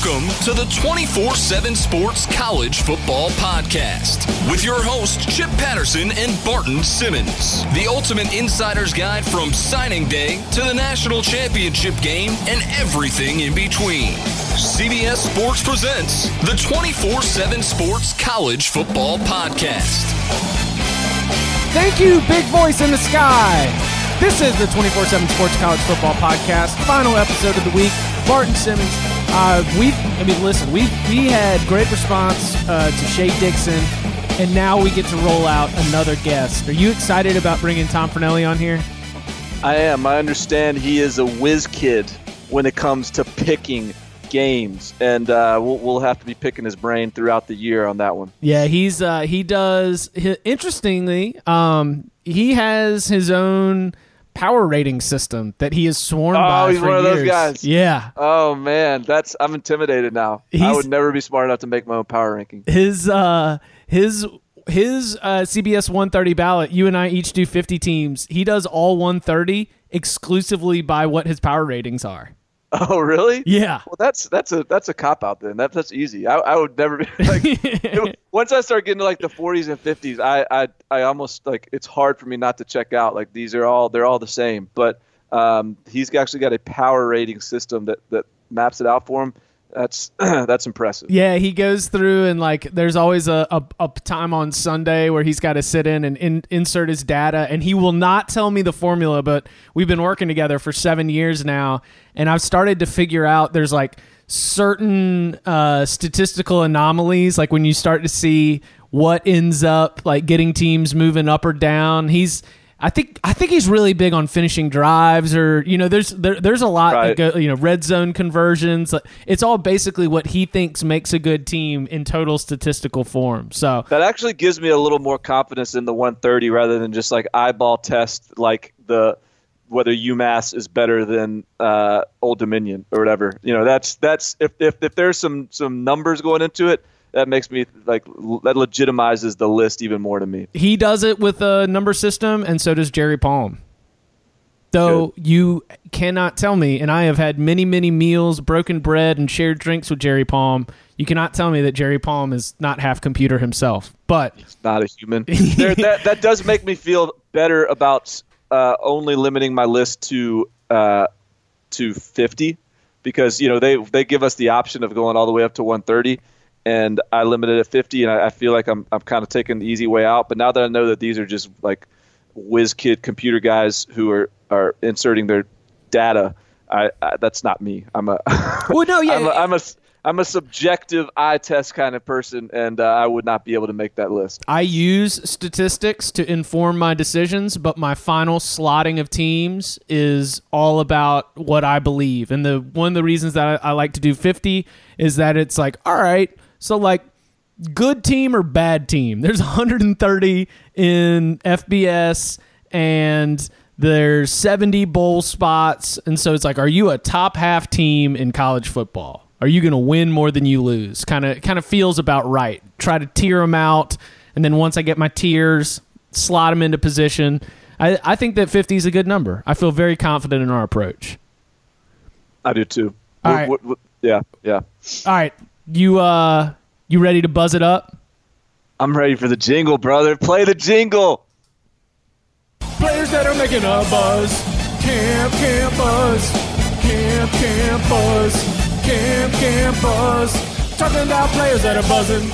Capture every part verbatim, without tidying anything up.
Welcome to the twenty-four seven Sports College Football Podcast with your hosts Chip Patterson and Barton Simmons. The ultimate insider's guide from signing day to the national championship game and everything in between. C B S Sports presents the twenty-four seven Sports College Football Podcast. Thank you, big voice in the sky. This is the twenty-four seven Sports College Football Podcast, final episode of the week. Barton Simmons. Uh, we, I mean, listen, we we had great response uh, to Shea Dixon, and now we get to roll out another guest. Are you excited about bringing Tom Fornelli on here? I am. I understand he is a whiz kid when it comes to picking games, and uh, we'll, we'll have to be picking his brain throughout the year on that one. Yeah, he's uh, he does. He, interestingly, um, he has his own power rating system that he has sworn oh, by Oh, he's for one years. of those guys. Yeah. Oh man, that's I'm intimidated now. He's, I would never be smart enough to make my own power ranking. His uh, his his uh, C B S one thirty ballot. You and I each do fifty teams. He does all one thirty exclusively by what his power ratings are. Oh really? Yeah. Well, that's that's a that's a cop out then. That, that's easy. I, I would never be like. it, once I start getting to like the forties and fifties, I, I I almost like it's hard for me not to check out. Like these are all they're all the same. But um, he's actually got a power rating system that, that maps it out for him. That's that's impressive. Yeah, he goes through and like there's always a, a, a time on Sunday where he's got to sit in and in, insert his data, and he will not tell me the formula, but we've been working together for seven years now, and I've started to figure out there's like certain uh, statistical anomalies, like when you start to see what ends up like getting teams moving up or down. He's I think I think he's really big on finishing drives, or you know, there's there, there's a lot right. that go, you know, red zone conversions. It's all basically what he thinks makes a good team in total statistical form. So that actually gives me a little more confidence in the one thirty rather than just like eyeball test, like the whether UMass is better than uh, Old Dominion or whatever. You know, that's that's if if if there's some some numbers going into it. That makes me like that legitimizes the list even more to me. He does it with a number system, and so does Jerry Palm. Though Good. You cannot tell me, and I have had many, many meals, broken bread, and shared drinks with Jerry Palm. You cannot tell me that Jerry Palm is not half computer himself. But he's not a human. there, that that does make me feel better about uh, only limiting my list to uh, to fifty, because you know they they give us the option of going all the way up to one thirty. And I limited it at fifty, and I, I feel like I'm I'm kind of taking the easy way out. But now that I know that these are just like whiz kid computer guys who are, are inserting their data, I, I that's not me. I'm a well, no, yeah, I'm a, I'm a I'm a subjective eye test kind of person, and uh, I would not be able to make that list. I use statistics to inform my decisions, but my final slotting of teams is all about what I believe. And the one of the reasons that I, I like to do fifty is that it's like, all right. So, like, good team or bad team? There's one hundred thirty in F B S, and there's seventy bowl spots. And so it's like, are you a top half team in college football? Are you going to win more than you lose? Kind of kind of feels about right. Try to tier them out, and then once I get my tiers, slot them into position. I, I think that fifty is a good number. I feel very confident in our approach. I do, too. All what, right. What, what, yeah, yeah. All right. You uh, you ready to buzz it up? I'm ready for the jingle, brother. Play the jingle. Players that are making a buzz. Camp, camp, buzz. Camp, camp, buzz. Camp, camp, buzz. Talking about players that are buzzing.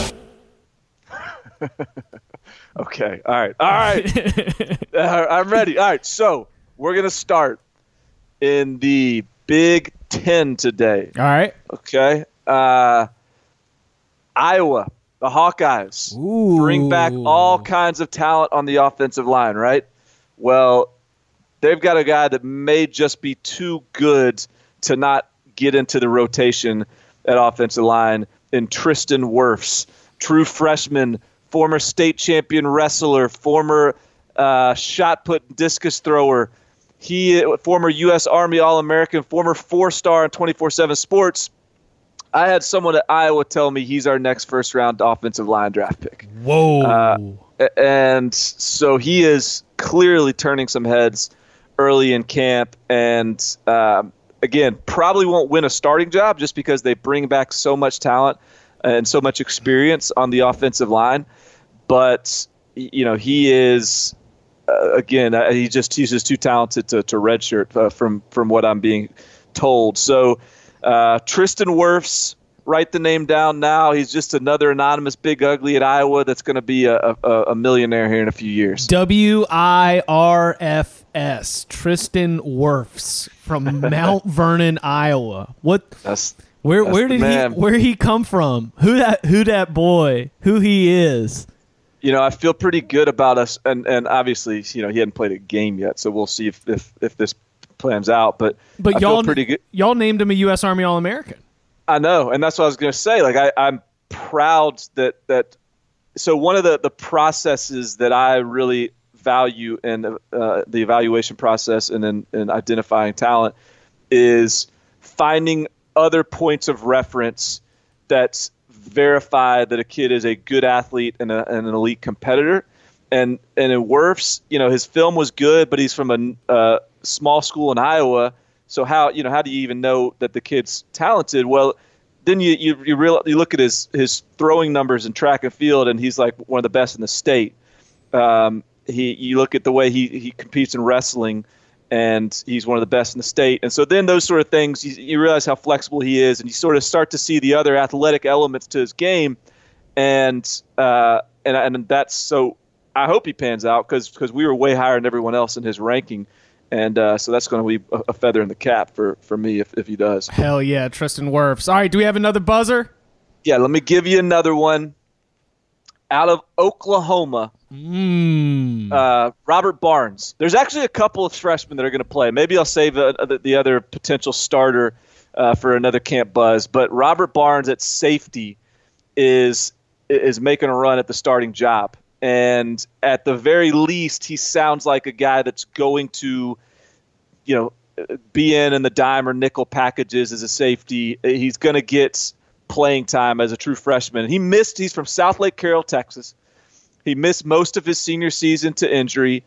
Okay. All right. All right. uh, I'm ready. All right. So we're going to start in the Big Ten today. All right. Okay. Uh, Iowa, the Hawkeyes, Ooh. Bring back all kinds of talent on the offensive line, right? Well, they've got a guy that may just be too good to not get into the rotation at offensive line in Tristan Wirfs, true freshman, former state champion wrestler, former uh, shot put discus thrower. He, former U S Army All-American, former four-star in twenty-four seven Sports. I had someone at Iowa tell me he's our next first-round offensive line draft pick. Whoa. Uh, and so he is clearly turning some heads early in camp. And um, again, probably won't win a starting job just because they bring back so much talent and so much experience on the offensive line. But, you know, he is, uh, again, uh, he just he's just too talented to, to redshirt uh, from, from what I'm being told. So uh, Tristan Wirfs, write the name down now. He's just another anonymous big ugly at Iowa that's going to be a, a, a millionaire here in a few years. W I R F S, Tristan Wirfs from Mount Vernon, Iowa. What? That's, where that's where did man. he where he come from? Who that who that boy? Who he is? You know, I feel pretty good about us, and, and obviously, you know, he hadn't played a game yet, so we'll see if if, if this plans out. But but I y'all feel pretty good. Y'all named him a U S Army All-American. I know, and that's what I was going to say. Like, I, I'm proud that that. So one of the, the processes that I really value in uh, the evaluation process and in, in identifying talent is finding other points of reference that verify that a kid is a good athlete and, a, and an elite competitor. And and in Wirfs, you know, his film was good, but he's from a uh, small school in Iowa. So how you know how do you even know that the kid's talented? Well, then you you you, real, you look at his his throwing numbers in track and field, and he's like one of the best in the state. Um, he you look at the way he, he competes in wrestling, and he's one of the best in the state. And so then those sort of things, you, you realize how flexible he is, and you sort of start to see the other athletic elements to his game, and uh, and and that's so. I hope he pans out because because we were way higher than everyone else in his ranking. And uh, so that's going to be a, a feather in the cap for, for me if, if he does. Hell yeah, Tristan Wirfs. All right, do we have another buzzer? Yeah, let me give you another one. Out of Oklahoma, mm. uh, Robert Barnes. There's actually a couple of freshmen that are going to play. Maybe I'll save uh, the other potential starter uh, for another Camp Buzz. But Robert Barnes at safety is is making a run at the starting job. And at the very least, he sounds like a guy that's going to, you know, be in in the dime or nickel packages as a safety. He's going to get playing time as a true freshman. He missed. He's from South Lake Carroll, Texas. He missed most of his senior season to injury,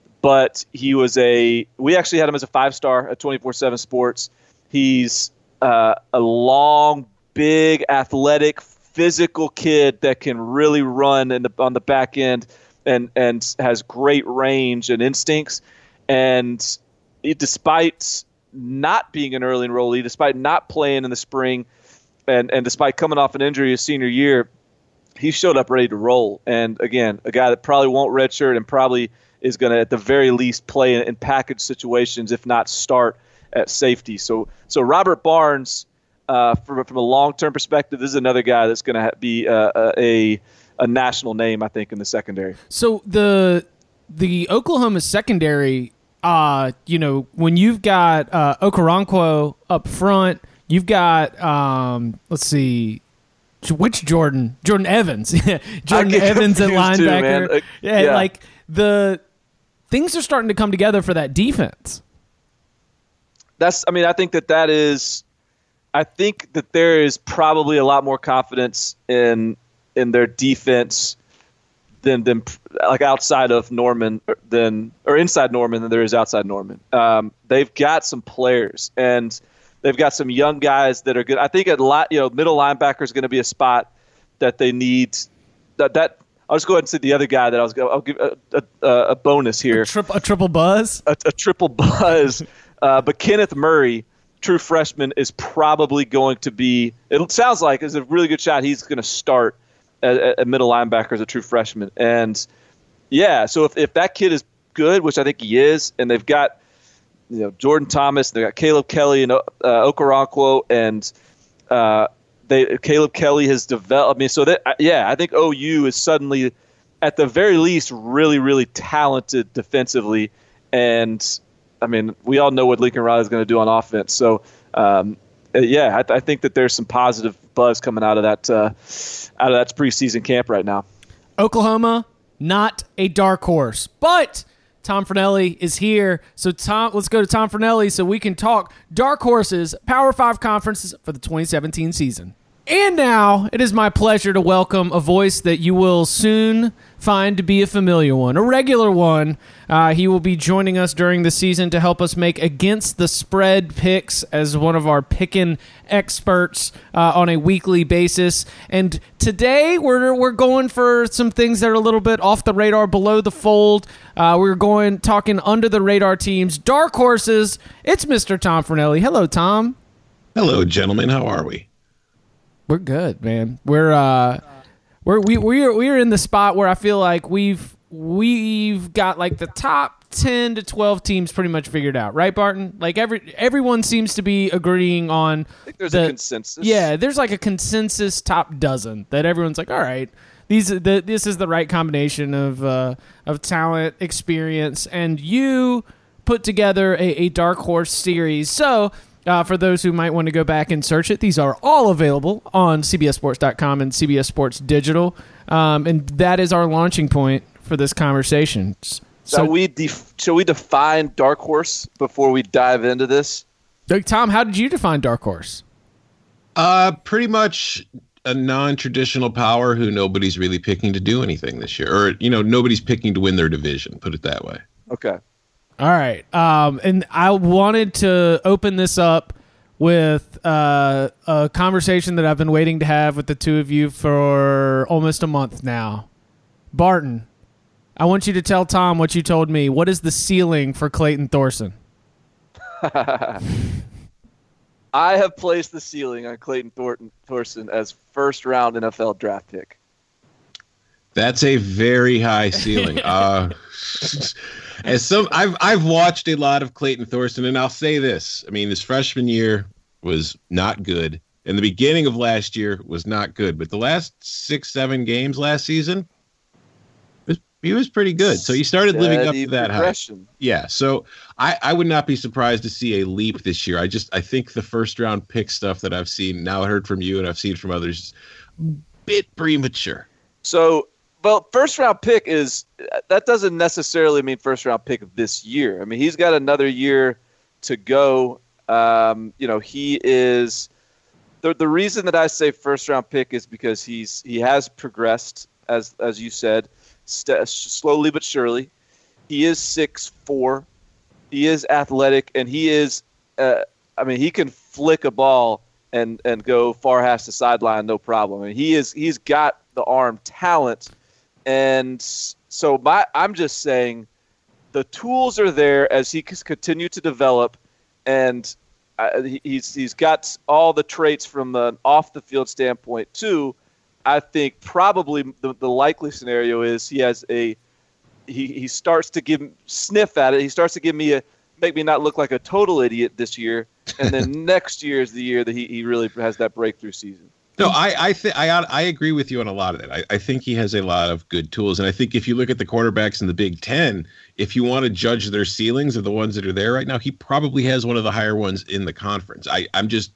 but he was a. We actually had him as a five-star at twenty-four seven Sports. He's uh, a long, big, athletic, physical kid that can really run in the, on the back end and, and has great range and instincts. And it, despite not being an early enrollee, despite not playing in the spring, and, and despite coming off an injury his senior year, he showed up ready to roll. And, again, a guy that probably won't redshirt and probably is going to, at the very least, play in, in package situations, if not start at safety. So, so Robert Barnes, Uh, from, from a long-term perspective, this is another guy that's going to ha- be uh, a a national name, I think, in the secondary. So the the Oklahoma secondary, uh, you know, when you've got uh, Okoronkwo up front, you've got um, let's see, which Jordan Jordan Evans, Jordan Evans at linebacker. Too, uh, yeah, yeah, like the things are starting to come together for that defense. That's, I mean, I think that that is. I think that there is probably a lot more confidence in in their defense than than like outside of Norman than or inside Norman than there is outside Norman. Um, they've got some players and they've got some young guys that are good. I think at lot you know middle linebacker is going to be a spot that they need. That that I'll just go ahead and say the other guy that I was I'll give a, a, a bonus here. A, tri- a triple buzz. A, a triple buzz. uh, but Kenneth Murray, true freshman, is probably going to be, it sounds like is a really good shot. He's going to start at, at middle linebacker as a true freshman. And yeah, so if, if that kid is good, which I think he is, and they've got, you know, Jordan Thomas, they've got Caleb Kelly and uh, Okoronkwo, and uh, they Caleb Kelly has developed. I mean, so that, yeah, I think O U is suddenly, at the very least, really, really talented defensively. And I mean, we all know what Lincoln Riley is going to do on offense. So, um, yeah, I, I think that there's some positive buzz coming out of that uh, out of that preseason camp right now. Oklahoma, not a dark horse, but Tom Fornelli is here. So, Tom, let's go to Tom Fornelli so we can talk dark horses, Power Five conferences for the twenty seventeen season. And now it is my pleasure to welcome a voice that you will soon find to be a familiar one, a regular one. Uh, he will be joining us during the season to help us make against the spread picks as one of our picking experts uh, on a weekly basis. And today we're we're going for some things that are a little bit off the radar, below the fold. Uh, we're going talking under the radar teams, dark horses. It's Mister Tom Fornelli. Hello, Tom. Hello, gentlemen. How are we? We're good, man. We're uh, we're we we're we're in the spot where I feel like we've we've got like the top ten to twelve teams pretty much figured out, right, Barton? Like every everyone seems to be agreeing on. I think there's the, a consensus. Yeah, there's like a consensus top dozen that everyone's like, all right, these the, this is the right combination of uh, of talent, experience, and you put together a, a dark horse series. So. Uh, for those who might want to go back and search it, these are all available on C B S Sports dot com and C B S Sports Digital, um, and that is our launching point for this conversation. So, shall we def- shall we define dark horse before we dive into this? Tom, how did you define dark horse? Uh, pretty much a non-traditional power who nobody's really picking to do anything this year, or you know, nobody's picking to win their division. Put it that way. Okay. All right. Um, and I wanted to open this up with uh, a conversation that I've been waiting to have with the two of you for almost a month now. Barton, I want you to tell Tom what you told me. What is the ceiling for Clayton Thorson? I have placed the ceiling on Clayton Thornton, Thorson as first round N F L draft pick. That's a very high ceiling. uh, as some, I've I've watched a lot of Clayton Thorson, and I'll say this: I mean, his freshman year was not good, and the beginning of last year was not good. But the last six, seven games last season, was, he was pretty good. So he started living up to that hype. Yeah. So I, I would not be surprised to see a leap this year. I just I think the first round pick stuff that I've seen now, heard from you, and I've seen from others, is a bit premature. So. Well, first round pick is that doesn't necessarily mean first round pick of this year. I mean, he's got another year to go. Um, you know, he is the the reason that I say first round pick is because he's he has progressed as as you said, st- slowly but surely. He is six foot four. He is athletic, and he is. Uh, I mean, he can flick a ball and and go far past the sideline, no problem. I mean, he is he's got the arm talent. And so my, I'm just saying the tools are there as he continues to develop, and uh, he's he's got all the traits from an off-the-field standpoint, too. I think probably the, the likely scenario is he has a he, he starts to give sniff at it. He starts to give me a make me not look like a total idiot this year, and then next year is the year that he, he really has that breakthrough season. No, I I, th- I I agree with you on a lot of that. I, I think he has a lot of good tools. And I think if you look at the quarterbacks in the Big Ten, if you want to judge their ceilings of the ones that are there right now, he probably has one of the higher ones in the conference. I, I'm just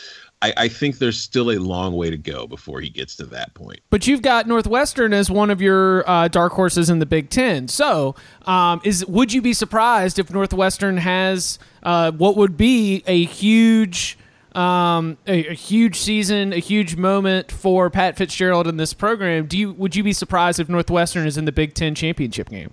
I, I think there's still a long way to go before he gets to that point. But you've got Northwestern as one of your uh, dark horses in the Big Ten. So um, is would you be surprised if Northwestern has uh, what would be a huge Um, a, a huge season, a huge moment for Pat Fitzgerald in this program? Do you would you be surprised if Northwestern is in the Big Ten championship game?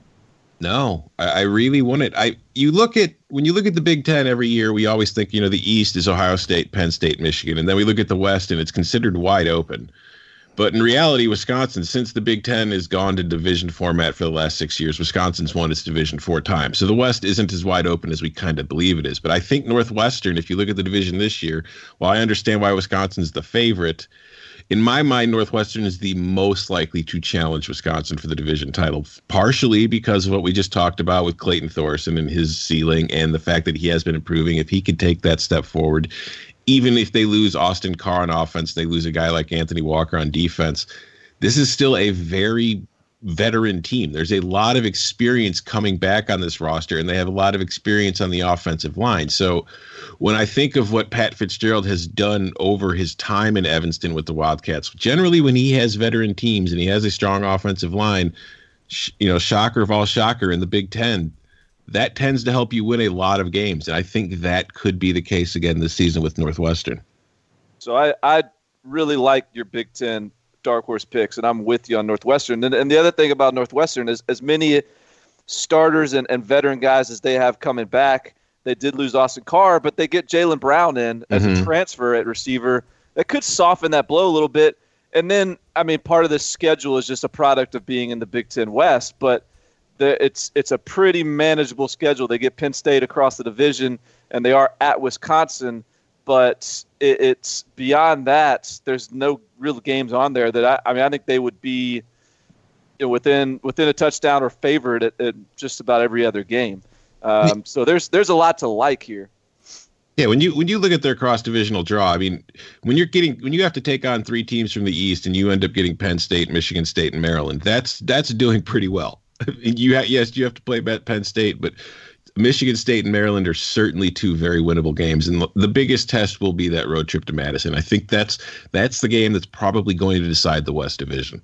No, I, I really wouldn't. I you look at when you look at the Big Ten every year, we always think you know the East is Ohio State, Penn State, Michigan, and then we look at the West and it's considered wide open. But in reality, Wisconsin, since the Big Ten has gone to division format for the last six years, Wisconsin's won its division four times. So the West isn't as wide open as we kind of believe it is. But I think Northwestern, if you look at the division this year, while I understand why Wisconsin's the favorite, in my mind, Northwestern is the most likely to challenge Wisconsin for the division title, partially because of what we just talked about with Clayton Thorson and his ceiling and the fact that he has been improving. If he could take that step forward, even if they lose Austin Carr on offense, they lose a guy like Anthony Walker on defense, this is still a very veteran team. There's a lot of experience coming back on this roster, and they have a lot of experience on the offensive line. So when I think of what Pat Fitzgerald has done over his time in Evanston with the Wildcats, generally when he has veteran teams and he has a strong offensive line, sh- you know, shocker of all shocker in the Big Ten, that tends to help you win a lot of games. And I think that could be the case again this season with Northwestern. So I, I really like your Big Ten dark horse picks, and I'm with you on Northwestern. And, and the other thing about Northwestern is as many starters and, and veteran guys as they have coming back, they did lose Austin Carr, but they get Jaylen Brown in as mm-hmm. a transfer at receiver. That could soften that blow a little bit. And then, I mean, part of this schedule is just a product of being in the Big Ten West, but the, it's it's a pretty manageable schedule. They get Penn State across the division, and they are at Wisconsin. But it, it's beyond that. There's no real games on there that I, I mean. I think they would be you know, within within a touchdown or favored at, at just about every other game. Um, so there's there's a lot to like here. Yeah, when you when you look at their cross divisional draw, I mean, when you're getting when you have to take on three teams from the East and you end up getting Penn State, Michigan State, and Maryland, that's that's doing pretty well. you ha- yes, you have to play Penn State, but Michigan State and Maryland are certainly two very winnable games, and the biggest test will be that road trip to Madison. I think that's that's the game that's probably going to decide the West Division.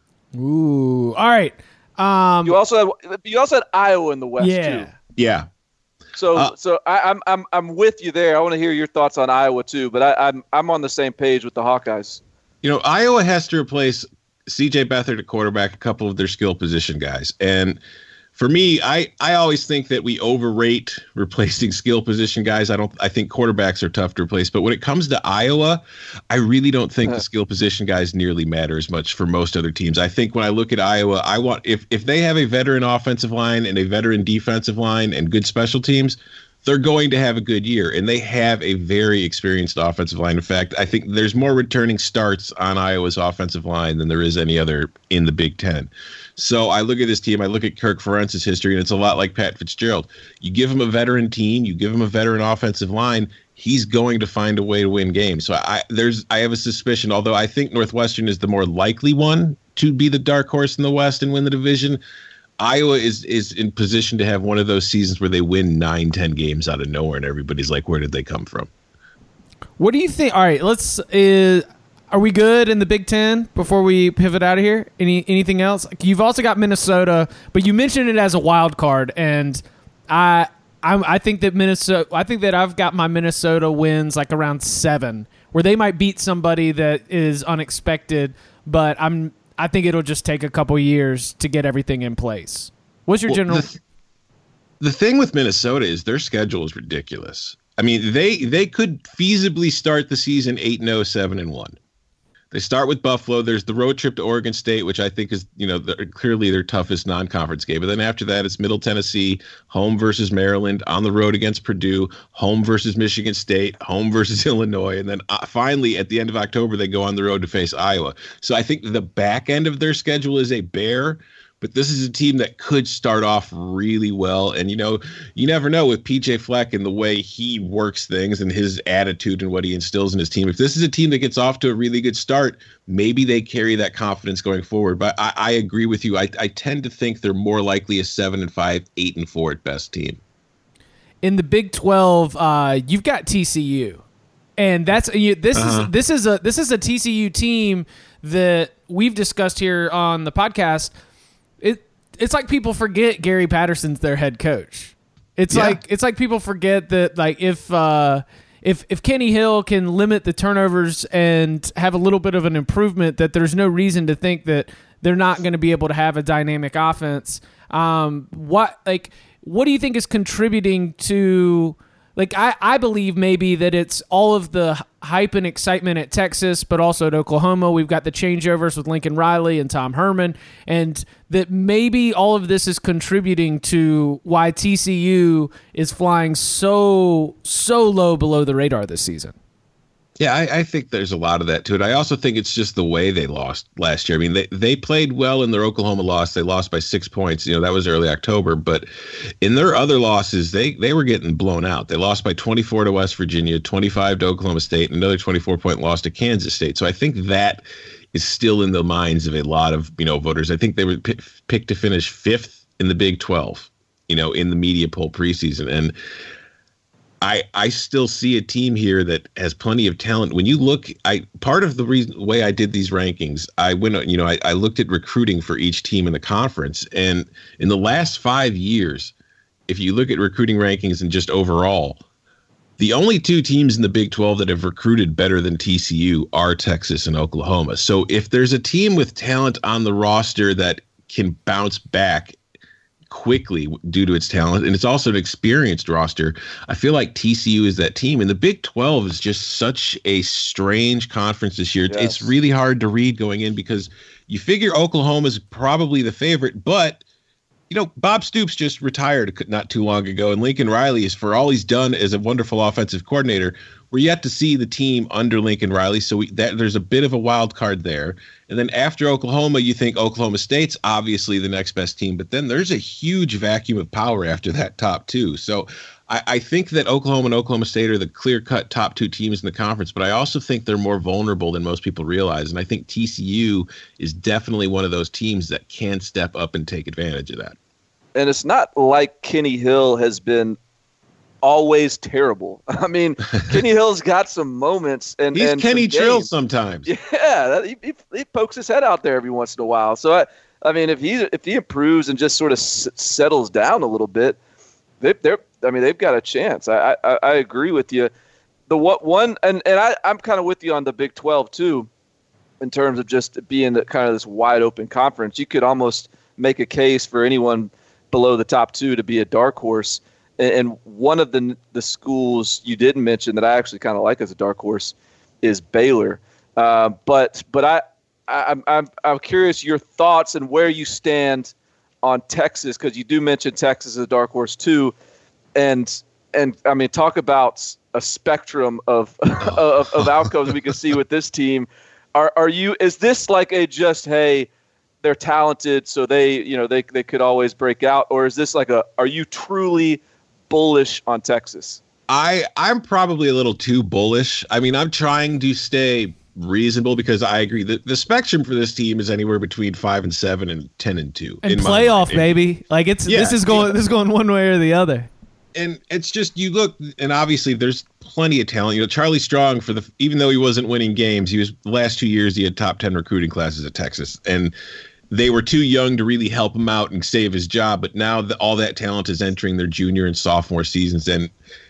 Ooh, all right. Um, you also had, you also had Iowa in the West yeah. too. Yeah. So uh, so I, I'm I'm I'm with you there. I want to hear your thoughts on Iowa too, but I, I'm I'm on the same page with the Hawkeyes. You know, Iowa has to replace C J Beathard at quarterback, a couple of their skill position guys, and for me, I, I always think that we overrate replacing skill position guys. I don't. I think quarterbacks are tough to replace. But when it comes to Iowa, I really don't think uh, the skill position guys nearly matter as much for most other teams. I think when I look at Iowa, I want if if they have a veteran offensive line and a veteran defensive line and good special teams, they're going to have a good year. And they have a very experienced offensive line. In fact, I think there's more returning starts on Iowa's offensive line than there is any other in the Big Ten. So I look at this team, I look at Kirk Ferentz's history, and it's a lot like Pat Fitzgerald. You give him a veteran team, you give him a veteran offensive line, he's going to find a way to win games. So I there's I have a suspicion, although I think Northwestern is the more likely one to be the dark horse in the West and win the division, Iowa is is in position to have one of those seasons where they win nine, ten games out of nowhere, and everybody's like, where did they come from? What do you think? All right, let's uh, are we good in the Big Ten before we pivot out of here? Any anything else? You've also got Minnesota, but you mentioned it as a wild card, and I I, I think that Minnesota. I think that I've got my Minnesota wins like around seven, where they might beat somebody that is unexpected, but I'm I think it'll just take a couple years to get everything in place. What's your well, general? The, th- the thing with Minnesota is their schedule is ridiculous. I mean, they they could feasibly start the season eight and oh, seven and one. They start with Buffalo. There's the road trip to Oregon State, which I think is, you know, the, clearly their toughest non-conference game. But then after that, it's Middle Tennessee, home versus Maryland, on the road against Purdue, home versus Michigan State, home versus Illinois. And then uh, finally, at the end of October, they go on the road to face Iowa. So I think the back end of their schedule is a bear. But this is a team that could start off really well. And, you know, you never know with P J Fleck and the way he works things and his attitude and what he instills in his team. If this is a team that gets off to a really good start, maybe they carry that confidence going forward. But I, I agree with you. I, I tend to think they're more likely a seven and five, eight and four at best team. In the Big twelve, uh, you've got T C U. And that's this uh-huh. is this is a this is a T C U team that we've discussed here on the podcast. It it's like people forget Gary Patterson's their head coach. It's yeah. like it's like people forget that like if uh, if if Kenny Hill can limit the turnovers and have a little bit of an improvement, that there's no reason to think that they're not going to be able to have a dynamic offense. Um, what like what do you think is contributing to? Like, I, I believe maybe that it's all of the hype and excitement at Texas, but also at Oklahoma. We've got the changeovers with Lincoln Riley and Tom Herman, and that maybe all of this is contributing to why T C U is flying so, so low below the radar this season. Yeah, I, I think there's a lot of that to it. I also think it's just the way they lost last year. I mean, they, they played well in their Oklahoma loss. They lost by six points. You know, that was early October. But in their other losses, they, they were getting blown out. They lost by twenty-four to West Virginia, twenty-five to Oklahoma State, and another twenty-four-point loss to Kansas State. So I think that is still in the minds of a lot of, you know, voters. I think they were p- picked to finish fifth in the Big twelve, you know, in the media poll preseason. And I, I still see a team here that has plenty of talent. When you look, I part of the reason way I did these rankings, I went, you know, I, I looked at recruiting for each team in the conference, and in the last five years, if you look at recruiting rankings and just overall, The only two teams in the Big twelve that have recruited better than T C U are Texas and Oklahoma. So if there's a team with talent on the roster that can bounce back quickly due to its talent, and it's also an experienced roster, I feel like T C U is that team. And the Big twelve is just such a strange conference this year. Yes. It's really hard to read going in because you figure Oklahoma is probably the favorite, but you know, Bob Stoops just retired not too long ago, and Lincoln Riley is, for all he's done as a wonderful offensive coordinator, we're yet to see the team under Lincoln Riley, so we, that, there's a bit of a wild card there. And then after Oklahoma, you think Oklahoma State's obviously the next best team, but then there's a huge vacuum of power after that top two. So I, I think that Oklahoma and Oklahoma State are the clear-cut top two teams in the conference, but I also think they're more vulnerable than most people realize, and I think T C U is definitely one of those teams that can step up and take advantage of that. And it's not like Kenny Hill has been always terrible. I mean, Kenny Hill's got some moments. And He's and Kenny some Trill games. sometimes. Yeah, he, he, he pokes his head out there every once in a while. So, I, I mean, if he if he improves and just sort of s- settles down a little bit, they, they're I mean, they've got a chance. I, I, I agree with you. The what one and, and I, I'm kind of with you on the Big twelve too, in terms of just being the, kind of this wide open conference. You could almost make a case for anyone below the top two to be a dark horse. And one of the the schools you didn't mention that I actually kind of like as a dark horse is Baylor. Uh, but but I, I I'm I'm I'm curious your thoughts and where you stand on Texas, because you do mention Texas as a dark horse too. And and I mean, talk about a spectrum of of, of outcomes we can see with this team. Are are you? Is this like a just hey? They're talented, so they, you know, they they could always break out, or is this like a? Are you truly bullish on Texas? I I'm probably a little too bullish. I mean, I'm trying to stay reasonable because I agree that the spectrum for this team is anywhere between five and seven and ten and two. And playoff, baby. Like it's yeah, this is going yeah. this is going one way or the other. And it's just you look, and obviously there's plenty of talent. You know, Charlie Strong, for the even though he wasn't winning games, he was the last two years he had top ten recruiting classes at Texas, and they were too young to really help him out and save his job. But now the, all that talent is entering their junior and sophomore seasons, and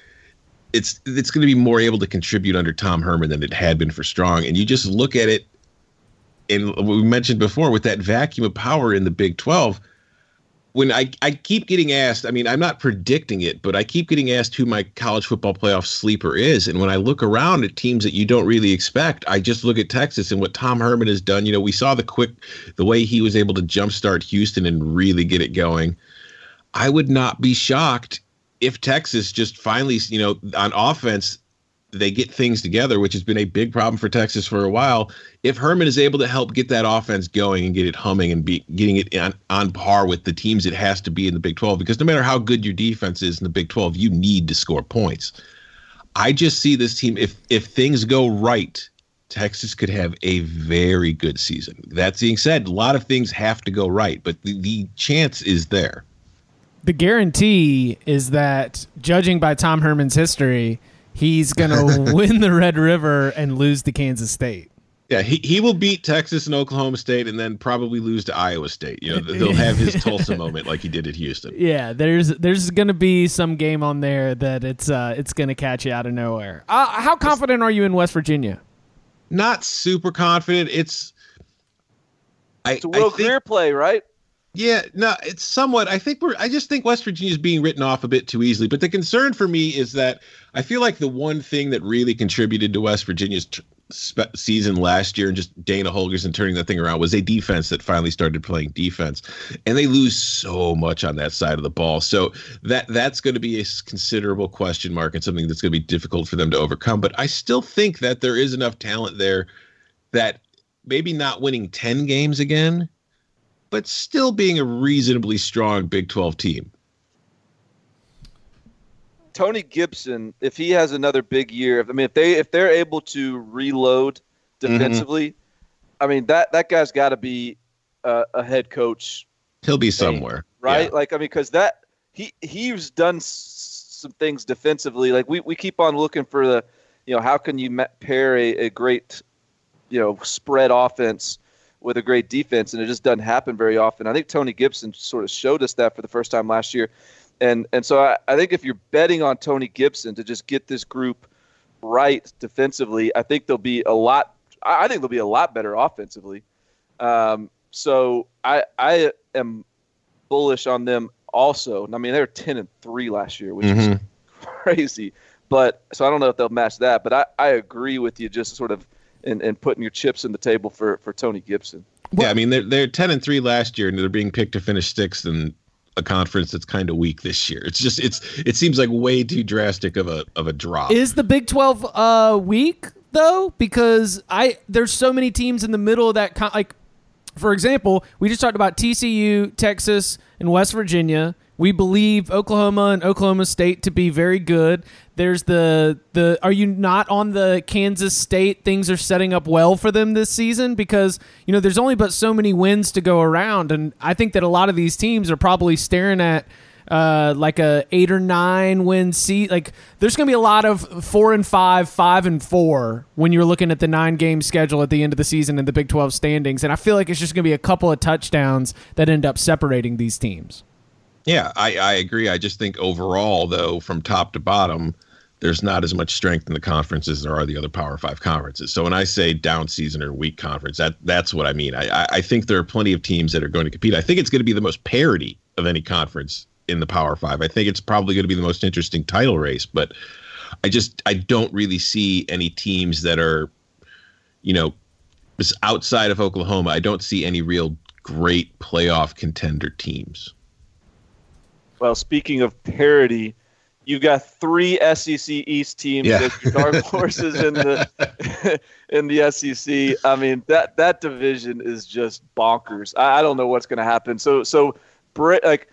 it's it's going to be more able to contribute under Tom Herman than it had been for Strong. And you just look at it, and what we mentioned before with that vacuum of power in the Big twelve. When I, I keep getting asked, I mean, I'm not predicting it, but I keep getting asked who my college football playoff sleeper is. And when I look around at teams that you don't really expect, I just look at Texas and what Tom Herman has done. You know, we saw the quick, the way he was able to jumpstart Houston and really get it going. I would not be shocked if Texas just finally, you know, on offense, they get things together, which has been a big problem for Texas for a while. If Herman is able to help get that offense going and get it humming and be getting it on, on par with the teams it has to be in the Big twelve, because no matter how good your defense is in the Big twelve, you need to score points. I just see this team, if if things go right, Texas could have a very good season. That being said, a lot of things have to go right, but the, the chance is there. The guarantee is that, judging by Tom Herman's history, he's going to win the Red River and lose to Kansas State. Yeah, he, he will beat Texas and Oklahoma State and then probably lose to Iowa State. You know, they'll have his Tulsa moment like he did at Houston. Yeah, there's there's going to be some game on there that it's uh, it's going to catch you out of nowhere. Uh, how confident are you in West Virginia? Not super confident. It's I, it's a Will Grier play, right? Yeah, no, it's somewhat. I think we're. I just think West Virginia is being written off a bit too easily. But the concern for me is that I feel like the one thing that really contributed to West Virginia's t- spe- season last year and just Dana Holgorsen turning that thing around was a defense that finally started playing defense, and they lose so much on that side of the ball. So that that's going to be a considerable question mark and something that's going to be difficult for them to overcome. But I still think that there is enough talent there that maybe not winning ten games again, but still being a reasonably strong Big twelve team. Tony Gibson, if he has another big year, I mean, if they if they're able to reload defensively, mm-hmm. I mean that that guy's got to be a, a head coach. He'll be somewhere, right? Yeah. Like I mean, because that he he's done s- some things defensively. Like we, we keep on looking for the, you know, how can you pair a, a great, you know, spread offense with a great defense, and it just doesn't happen very often. I think Tony Gibson sort of showed us that for the first time last year. And and so I, I think if you're betting on Tony Gibson to just get this group right defensively, I think they'll be a lot. I think they'll be a lot better offensively. Um, so I I am bullish on them also. I mean, they were ten and three last year, which mm-hmm. is crazy. But so I don't know if they'll match that. But I, I agree with you, just sort of in, in putting your chips on the table for, for Tony Gibson. Yeah, I mean they're they're ten and three last year, and they're being picked to finish sixth in a conference that's kind of weak this year. It's just it's it seems like way too drastic of a of a drop. Is the Big twelve uh weak though? Because I there's so many teams in the middle of that con- like for example, we just talked about T C U, Texas, and West Virginia. We believe Oklahoma and Oklahoma State to be very good. There's the the. Are you not on the Kansas State? Things are setting up well for them this season because you know there's only but so many wins to go around, and I think that a lot of these teams are probably staring at uh, like a eight or nine win seat. Like there's going to be a lot of four and five, five and four when you're looking at the nine game schedule at the end of the season in the Big twelve standings, and I feel like it's just going to be a couple of touchdowns that end up separating these teams. Yeah, I, I agree. I just think overall, though, from top to bottom, there's not as much strength in the conference as there are the other Power Five conferences. So when I say down season or weak conference, that that's what I mean. I, I think there are plenty of teams that are going to compete. I think it's going to be the most parity of any conference in the Power Five. I think it's probably going to be the most interesting title race, but I just I don't really see any teams that are, you know, outside of Oklahoma. I don't see any real great playoff contender teams. Well, speaking of parity, you've got three S E C East teams yeah. as your dark horses in the in the S E C. I mean, that that division is just bonkers. I, I don't know what's going to happen. So, so like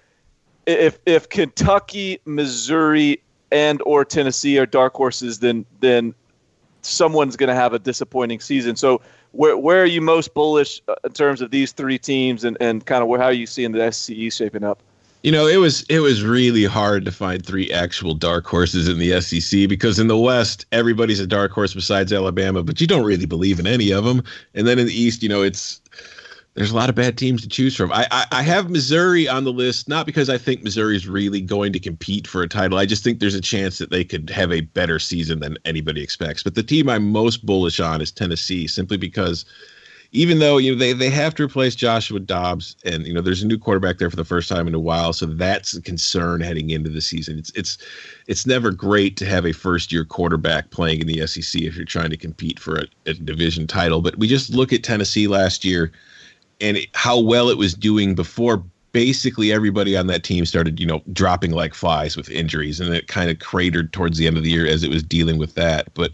if if Kentucky, Missouri, and or Tennessee are dark horses, then then someone's going to have a disappointing season. So, where where are you most bullish in terms of these three teams, and, and kind of where, how are you seeing the S E C East shaping up? You know, it was it was really hard to find three actual dark horses in the S E C because in the West, everybody's a dark horse besides Alabama, but you don't really believe in any of them. And then in the East, you know, it's there's a lot of bad teams to choose from. I, I, I have Missouri on the list, not because I think Missouri is really going to compete for a title. I just think there's a chance that they could have a better season than anybody expects. But the team I'm most bullish on is Tennessee, simply because even though you know they, they have to replace Joshua Dobbs, and you know there's a new quarterback there for the first time in a while, so that's a concern heading into the season. It's it's it's never great to have a first year quarterback playing in the S E C if you're trying to compete for a, a division title. But we just look at Tennessee last year and it, how well it was doing before basically everybody on that team started you know dropping like flies with injuries, and it kind of cratered towards the end of the year as it was dealing with that. But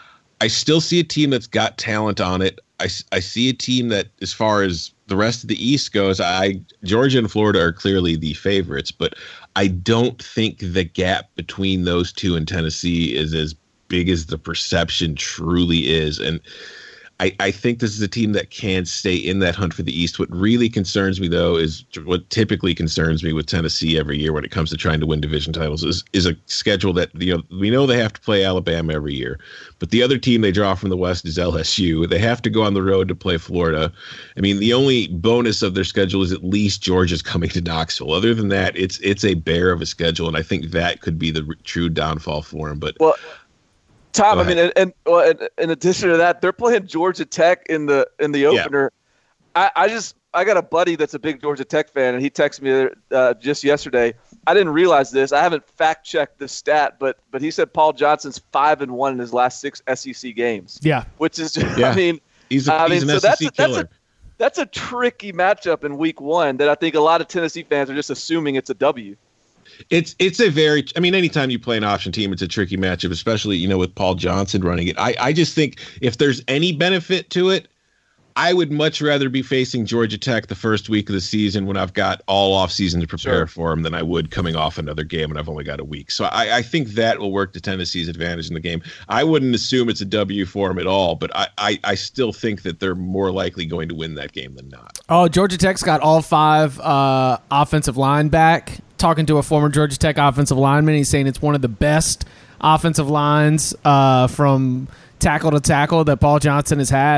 I still see a team that's got talent on it. I, I see a team that, as far as the rest of the East goes, I Georgia and Florida are clearly the favorites, but I don't think the gap between those two and Tennessee is as big as the perception truly is. And I, I think this is a team that can stay in that hunt for the East. What really concerns me, though, is what typically concerns me with Tennessee every year when it comes to trying to win division titles is, is a schedule that, you know, we know they have to play Alabama every year, but the other team they draw from the West is L S U. They have to go on the road to play Florida. I mean, the only bonus of their schedule is at least Georgia's coming to Knoxville. Other than that, it's it's a bear of a schedule, and I think that could be the r- true downfall for them. But well, Tom, I mean, and, and well, in addition to that, they're playing Georgia Tech in the in the opener. Yeah. I, I just I got a buddy that's a big Georgia Tech fan, and he texted me uh, just yesterday. I didn't realize this. I haven't fact checked the stat, but but he said Paul Johnson's five and one in his last six S E C games. Yeah, which is just, yeah. I mean, he's a, I he's mean, an so S E C that's a, killer. that's a that's a tricky matchup in week one that I think a lot of Tennessee fans are just assuming it's a W. It's it's a very – I mean, anytime you play an option team, it's a tricky matchup, especially, you know, with Paul Johnson running it. I, I just think if there's any benefit to it, I would much rather be facing Georgia Tech the first week of the season when I've got all offseason to prepare Sure. for them than I would coming off another game and I've only got a week. So I, I think that will work to Tennessee's advantage in the game. I wouldn't assume it's a W for them at all, but I, I, I still think that they're more likely going to win that game than not. Oh, Georgia Tech's got all five uh, offensive line back. Talking to a former Georgia Tech offensive lineman, he's saying it's one of the best offensive lines uh, from tackle to tackle that Paul Johnson has had. I,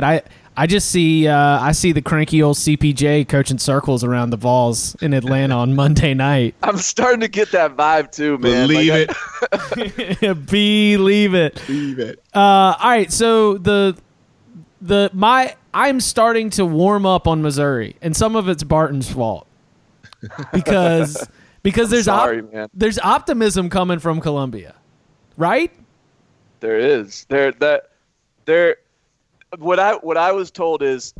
I just see uh, I see the cranky old C P J coaching circles around the Vols in Atlanta on Monday night. I'm starting to get that vibe too, man. Believe like it. I, Believe it. Believe it. Uh, all right, so the the my I'm starting to warm up on Missouri, and some of it's Barton's fault because because there's sorry, op- man. there's optimism coming from Columbia, right? There is there that there. What I what I was told is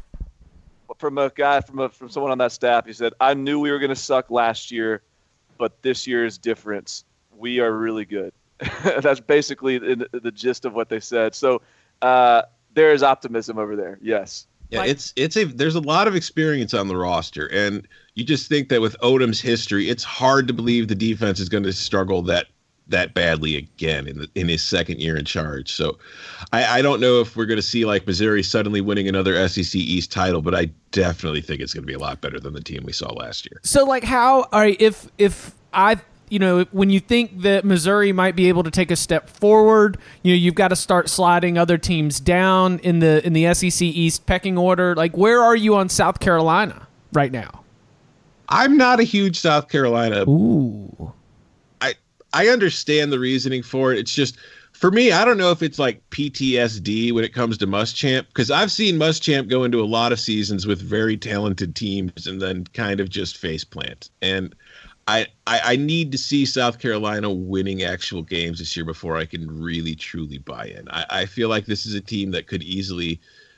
from a guy from a, from someone on that staff. He said, "I knew we were going to suck last year, but this year is different. We are really good." That's basically the, the gist of what they said. So uh, there is optimism over there. Yes. Yeah, Like- it's it's a there's a lot of experience on the roster, and you just think that with Odom's history, it's hard to believe the defense is going to struggle that that badly again in the, in his second year in charge. So I, I don't know if we're going to see like Missouri suddenly winning another S E C East title, but I definitely think it's going to be a lot better than the team we saw last year. So like how all right if if I you know when you think that Missouri might be able to take a step forward, you know you've got to start sliding other teams down in the in the S E C East pecking order. Like where are you on South Carolina right now? I'm not a huge South Carolina. Ooh. I I understand the reasoning for it. It's just for me, I don't know if it's like P T S D when it comes to Muschamp, because I've seen Muschamp go into a lot of seasons with very talented teams and then kind of just faceplant. And I, I I need to see South Carolina winning actual games this year before I can really truly buy in. I, I feel like this is a team that could easily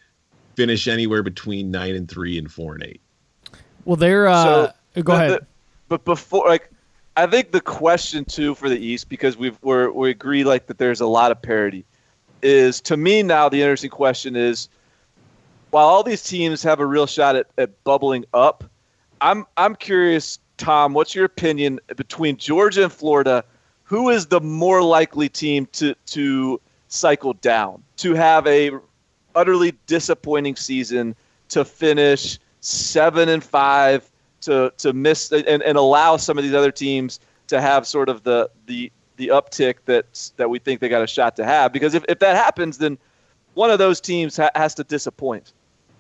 finish anywhere between nine and three and four and eight. Well, they're uh, So, go but ahead. the- but before, like, I think the question too for the East, because we've we're, we agree like that there's a lot of parity, is to me now the interesting question is, while all these teams have a real shot at, at bubbling up, I'm I'm curious, Tom, what's your opinion between Georgia and Florida? Who is the more likely team to to cycle down, to have a utterly disappointing season, to finish seven and five? To, to miss and, and allow some of these other teams to have sort of the the the uptick that that we think they got a shot to have, because if, if that happens, then one of those teams ha- has to disappoint.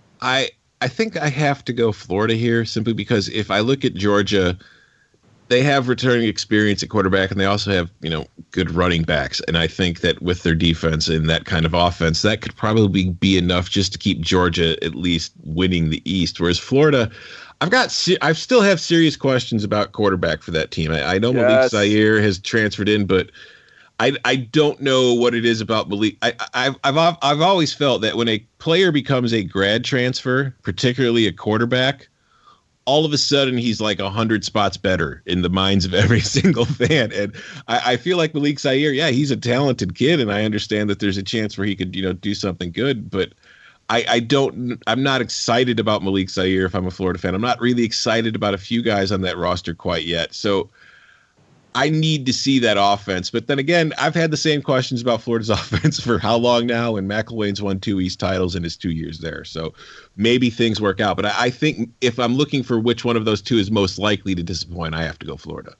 I I think I have to go Florida here simply because if I look at Georgia, they have returning experience at quarterback and they also have, you know, good running backs. And I think that with their defense and that kind of offense, that could probably be enough just to keep Georgia at least winning the East. Whereas Florida, I've got I still have serious questions about quarterback for that team. I, I know Malik Yes. Zaire has transferred in, but I I don't know what it is about Malik. I, I've I've I've always felt that when a player becomes a grad transfer, particularly a quarterback, all of a sudden he's like a hundred spots better in the minds of every single fan. And I, I feel like Malik Zaire, yeah, he's a talented kid, and I understand that there's a chance where he could, you know, do something good, but I, I don't, I'm not excited about Malik Zaire if I'm a Florida fan. I'm not really excited about a few guys on that roster quite yet. So I need to see that offense. But then again, I've had the same questions about Florida's offense for how long now? And McElwain's won two East titles in his two years there. So maybe things work out. But I, I think if I'm looking for which one of those two is most likely to disappoint, I have to go Florida.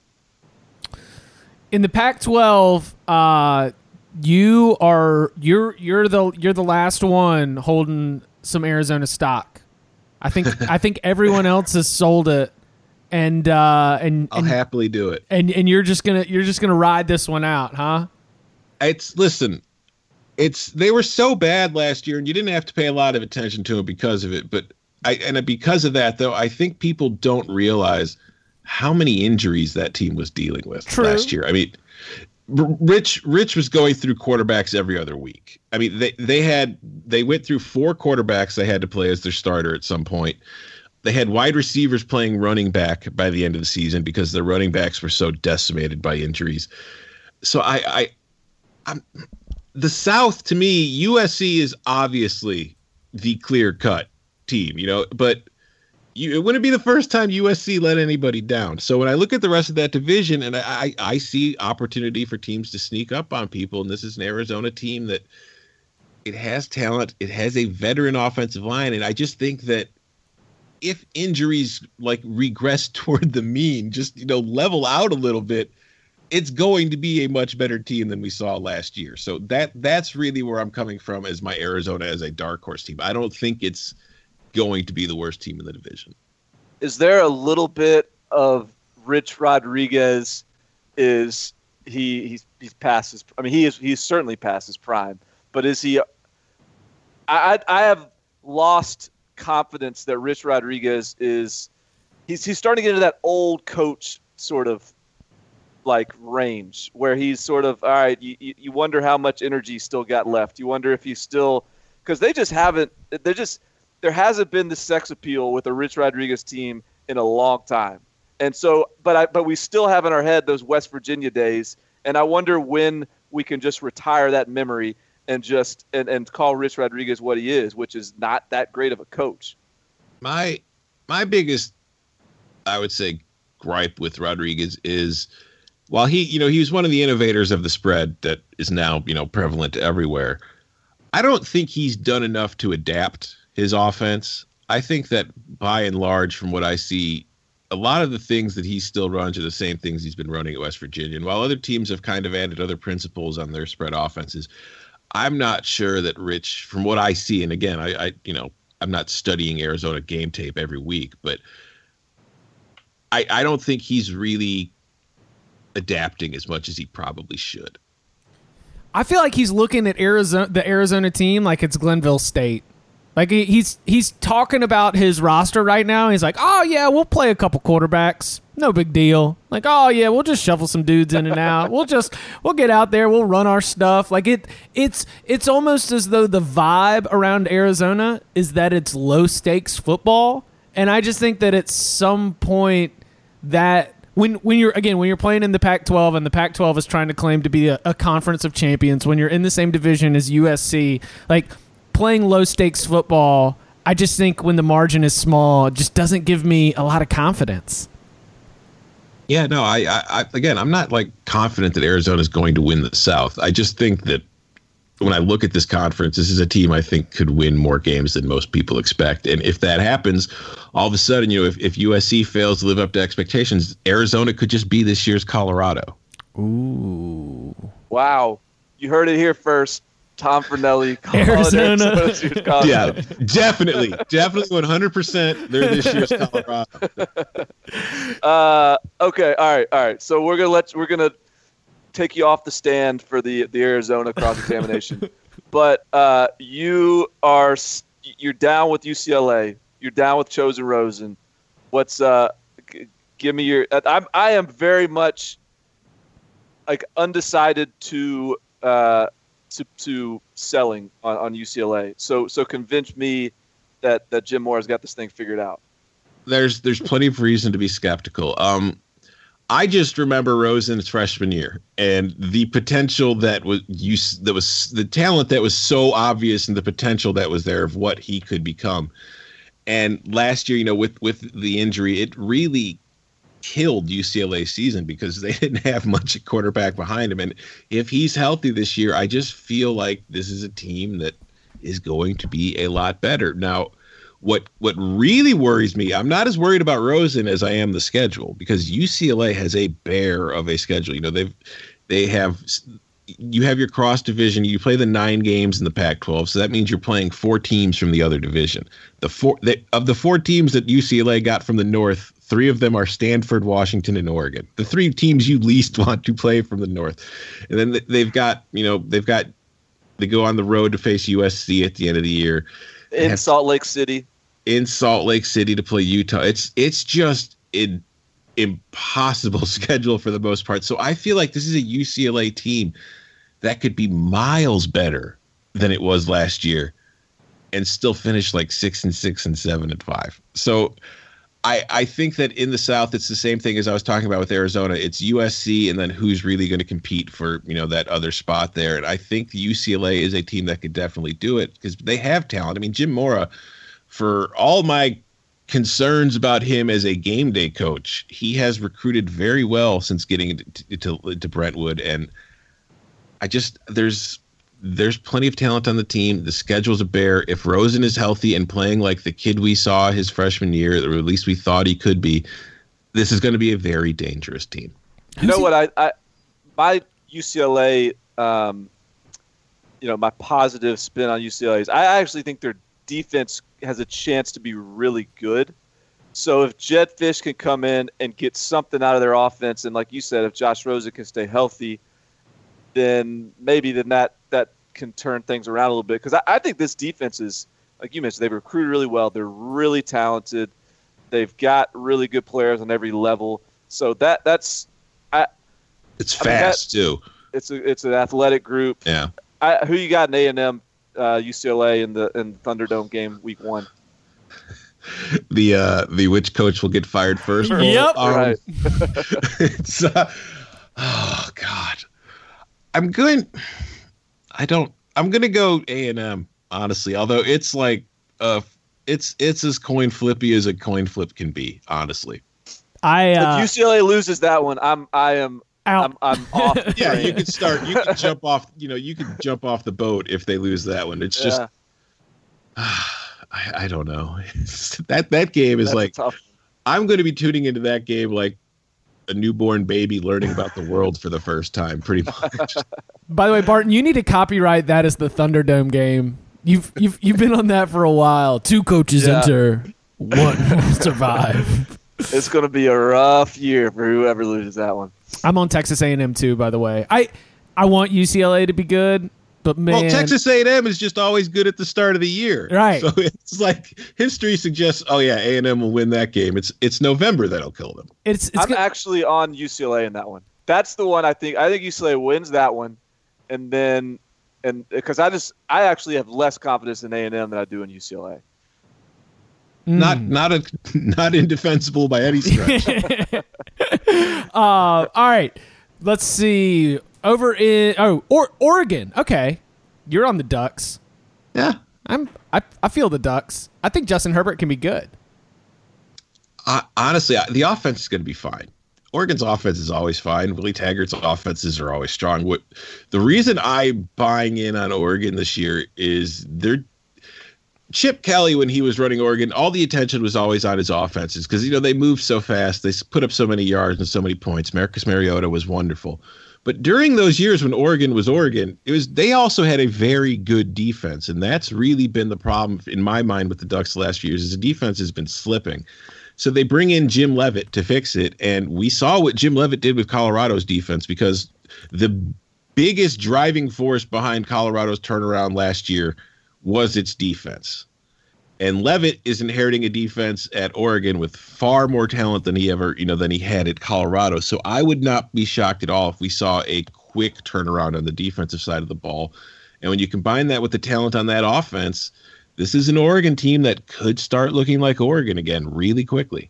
In the Pac twelve, uh, you are you're you're the you're the last one holding some Arizona stock. I think I think everyone else has sold it, and uh, and I'll and, happily do it. and and you're just gonna you're just gonna ride this one out, huh? It's listen, it's they were so bad last year, and you didn't have to pay a lot of attention to it because of it. But I and because of that, though, I think people don't realize how many injuries that team was dealing with True. last year. I mean, Rich Rich was going through quarterbacks every other week. I mean, they they had they went through four quarterbacks they had to play as their starter at some point. They had wide receivers playing running back by the end of the season because their running backs were so decimated by injuries. So I, I I'm the South, to me, U S C is obviously the clear cut team, you know, but you, it wouldn't be the first time U S C let anybody down. So when I look at the rest of that division, and I, I, I see opportunity for teams to sneak up on people, and this is an Arizona team that it has talent, it has a veteran offensive line, and I just think that if injuries like regress toward the mean, just, you know, level out a little bit, it's going to be a much better team than we saw last year. So that that's really where I'm coming from as my Arizona as a dark horse team. I don't think it's going to be the worst team in the division. Is there a little bit of Rich Rodriguez is he he's he's past his I mean he is he's certainly past his prime, but is he I I have lost confidence that Rich Rodriguez is he's he's starting to get into that old coach sort of like range where he's sort of all right, you you wonder how much energy still got left. You wonder if he's still because they just haven't they're just there hasn't been the sex appeal with a Rich Rodriguez team in a long time. And so, but I, but we still have in our head those West Virginia days, and I wonder when we can just retire that memory and just and, and call Rich Rodriguez what he is, which is not that great of a coach. My my biggest, I would say, gripe with Rodriguez is, while he, you know, he was one of the innovators of the spread that is now, you know, prevalent everywhere. I don't think he's done enough to adapt his offense. I think that by and large, from what I see, a lot of the things that he still runs are the same things he's been running at West Virginia. And while other teams have kind of added other principles on their spread offenses, I'm not sure that Rich, from what I see, and again, I, I you know, I'm not studying Arizona game tape every week, but I, I don't think he's really adapting as much as he probably should. I feel like he's looking at Arizona, the Arizona team, like it's Glenville State. Like he's he's talking about his roster right now. He's like, oh yeah, we'll play a couple quarterbacks, no big deal. Like, oh yeah, we'll just shuffle some dudes in and out. We'll just we'll get out there, we'll run our stuff. Like it it's it's almost as though the vibe around Arizona is that it's low stakes football, and I just think that at some point that when when you're again when you're playing in the Pac twelve and the Pac twelve is trying to claim to be a, a conference of champions, when you're in the same division as U S C, like. Playing low-stakes football, I just think when the margin is small, it just doesn't give me a lot of confidence. Yeah, no, I, I, I again, I'm not like confident that Arizona is going to win the South. I just think that when I look at this conference, this is a team I think could win more games than most people expect. And if that happens, all of a sudden, you know, if, if U S C fails to live up to expectations, Arizona could just be this year's Colorado. Ooh. Wow. You heard it here first. Tom Fornelli, Arizona. Colorado. Yeah, definitely. Definitely one hundred percent they're this year's Colorado. uh, okay, all right, all right. So we're gonna let we're gonna take you off the stand for the the Arizona cross examination. But uh, you are you're down with U C L A. You're down with Chosen Rosen. What's uh g- give me your I'm I am very much like undecided to uh To, to selling on, on U C L A. So so convince me that, that Jim Mora has got this thing figured out. There's there's plenty of reason to be skeptical. Um, I just remember Rosen's freshman year and the potential that was you that was the talent that was so obvious and the potential that was there of what he could become. And last year, you know, with with the injury, it really killed U C L A's season because they didn't have much at quarterback behind him. And if he's healthy this year, I just feel like this is a team that is going to be a lot better. Now, what what really worries me, I'm not as worried about Rosen as I am the schedule, because U C L A has a bear of a schedule. You know, they've they have you have your cross division. You play the nine games in the Pac twelve, so that means you're playing four teams from the other division. The four they, of the four teams that U C L A got from the North, three of them are Stanford, Washington, and Oregon. The three teams you least want to play from the North. And then they've got, you know, they've got, they go on the road to face U S C at the end of the year. In have, Salt Lake City. In Salt Lake City to play Utah. It's it's just an impossible schedule for the most part. So I feel like this is a U C L A team that could be miles better than it was last year and still finish like six and six and seven and five. So I, I think that in the South, it's the same thing as I was talking about with Arizona. It's U S C and then who's really going to compete for, you know, that other spot there. And I think the U C L A is a team that could definitely do it because they have talent. I mean, Jim Mora, for all my concerns about him as a game day coach, he has recruited very well since getting to, to, to Brentwood. And I just, there's, There's plenty of talent on the team. The schedule's a bear. If Rosen is healthy and playing like the kid we saw his freshman year, or at least we thought he could be, this is going to be a very dangerous team. You know what? I, I my U C L A, um, you know, my positive spin on U C L A is I actually think their defense has a chance to be really good. So if Jedd Fisch can come in and get something out of their offense, and like you said, if Josh Rosen can stay healthy, then maybe then that, that can turn things around a little bit. Because I, I think this defense is, like you mentioned, they've recruited really well. They're really talented. They've got really good players on every level. So that that's I. It's I mean, fast that, too. It's a it's an athletic group. Yeah. I, who you got in A and M, uh, U C L A in the in Thunderdome game week one? The uh, the which coach will get fired first? Yep. Um, right. It's uh, oh god. I'm going. I don't. I'm gonna go A and M honestly. Although it's like uh, it's it's as coin flippy as a coin flip can be. Honestly. I uh, if U C L A loses that one, I'm I am out. I'm, I'm off. the Yeah, train. you could start. You could jump off. You know, you could jump off the boat if they lose that one. It's just. Yeah. I, I don't know. that that game is That's like tough. I'm going to be tuning into that game like a newborn baby learning about the world for the first time, pretty much. By the way, Barton, you need to copyright that as the Thunderdome game. You've you've you've been on that for a while. Two coaches Yeah. enter, one will survive. It's going to be a rough year for whoever loses that one. I'm on Texas A and M too. By the way, I I want U C L A to be good, but man, Well, Texas A and M is just always good at the start of the year, Right. So it's like history suggests. Oh yeah, A and M will win that game. It's it's November that'll kill them. it's it's I'm go- actually on U C L A in that one. That's the one I think. I think U C L A wins that one, and then and because I just I actually have less confidence in A and M than I do in U C L A. Not not a not indefensible by any stretch. uh, all right. Let's see. Over in oh or Oregon. Okay, you're on the Ducks. Yeah. I'm. I I feel the Ducks. I think Justin Herbert can be good. Uh, honestly, I- the offense is going to be fine. Oregon's offense is always fine. Willie Taggart's offenses are always strong. What the reason I'm buying in on Oregon this year is they're Chip Kelly, when he was running Oregon, all the attention was always on his offenses because, you know, they moved so fast. They put up so many yards and so many points. Marcus Mariota was wonderful. But during those years when Oregon was Oregon, it was they also had a very good defense. And that's really been the problem in my mind with the Ducks the last few years is the defense has been slipping. So they bring in Jim Leavitt to fix it. And we saw what Jim Leavitt did with Colorado's defense because the biggest driving force behind Colorado's turnaround last year was its defense. And Leavitt is inheriting a defense at Oregon with far more talent than he ever, you know, than he had at Colorado. So I would not be shocked at all if we saw a quick turnaround on the defensive side of the ball. And when you combine that with the talent on that offense, this is an Oregon team that could start looking like Oregon again really quickly.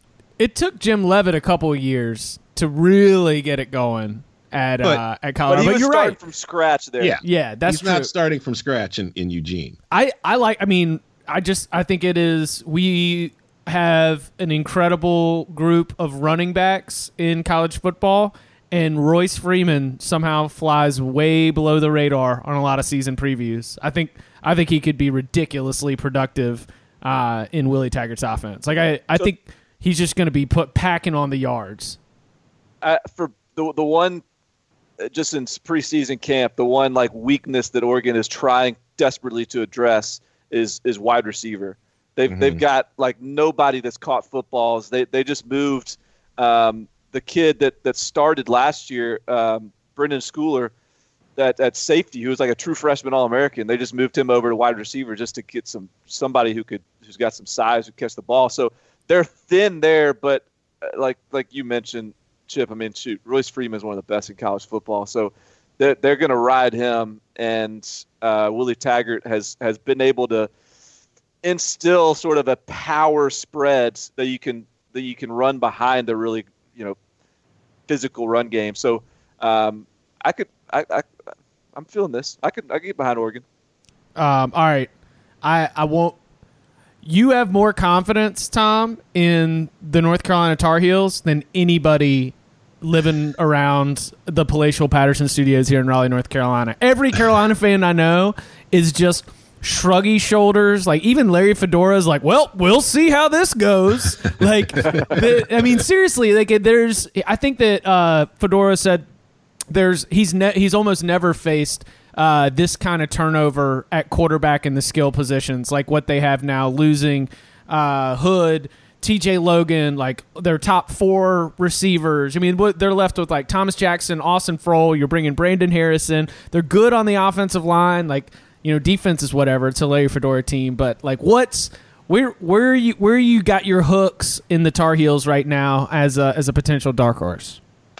It took Jim Leavitt a couple of years to really get it going at But- uh, at But Colorado. he But was you're starting right. from scratch there. Yeah. Yeah, that's He's true. not starting from scratch in, in Eugene. I, I like I mean I just I think it is we have an incredible group of running backs in college football and Royce Freeman somehow flies way below the radar on a lot of season previews. I think I think he could be ridiculously productive uh, in Willie Taggart's offense. Like I, I So- think he's just going to be put packing on the yards. Uh, for the the one uh, just in preseason camp, the one like weakness that Oregon is trying desperately to address is is wide receiver. They've Mhm. they've got like nobody that's caught footballs. They they just moved um, the kid that that started last year, um, Brendan Schooler, that at safety, who was like a true freshman All-American. They just moved him over to wide receiver just to get some somebody who could who's got some size who catch the ball. So they're thin there, but uh, like like you mentioned, Chip. I mean, shoot, Royce Freeman is one of the best in college football. So they're they're going to ride him, and uh, Willie Taggart has has been able to instill sort of a power spread that you can that you can run behind a really you know physical run game. So um, I could I, I I'm feeling this. I could I could get behind Oregon. Um, all right, I I won't. You have more confidence, Tom, in the North Carolina Tar Heels than anybody living around the Palatial Patterson Studios here in Raleigh, North Carolina. Every Carolina fan I know is just shruggy shoulders. Like even Larry Fedora's like, well, we'll see how this goes. Like, the, I mean, seriously, like there's. I think that uh, Fedora said there's he's ne- he's almost never faced uh, this kind of turnover at quarterback in the skill positions like what they have now, losing uh, Hood, T J Logan, like their top four receivers. I mean, what they're left with like Thomas Jackson, Austin Froll. You're bringing Brandon Harrison. They're good on the offensive line. Like, you know, defense is whatever. It's a Larry Fedora team, but like, what's where where you where you got your hooks in the Tar Heels right now as a as a potential dark horse?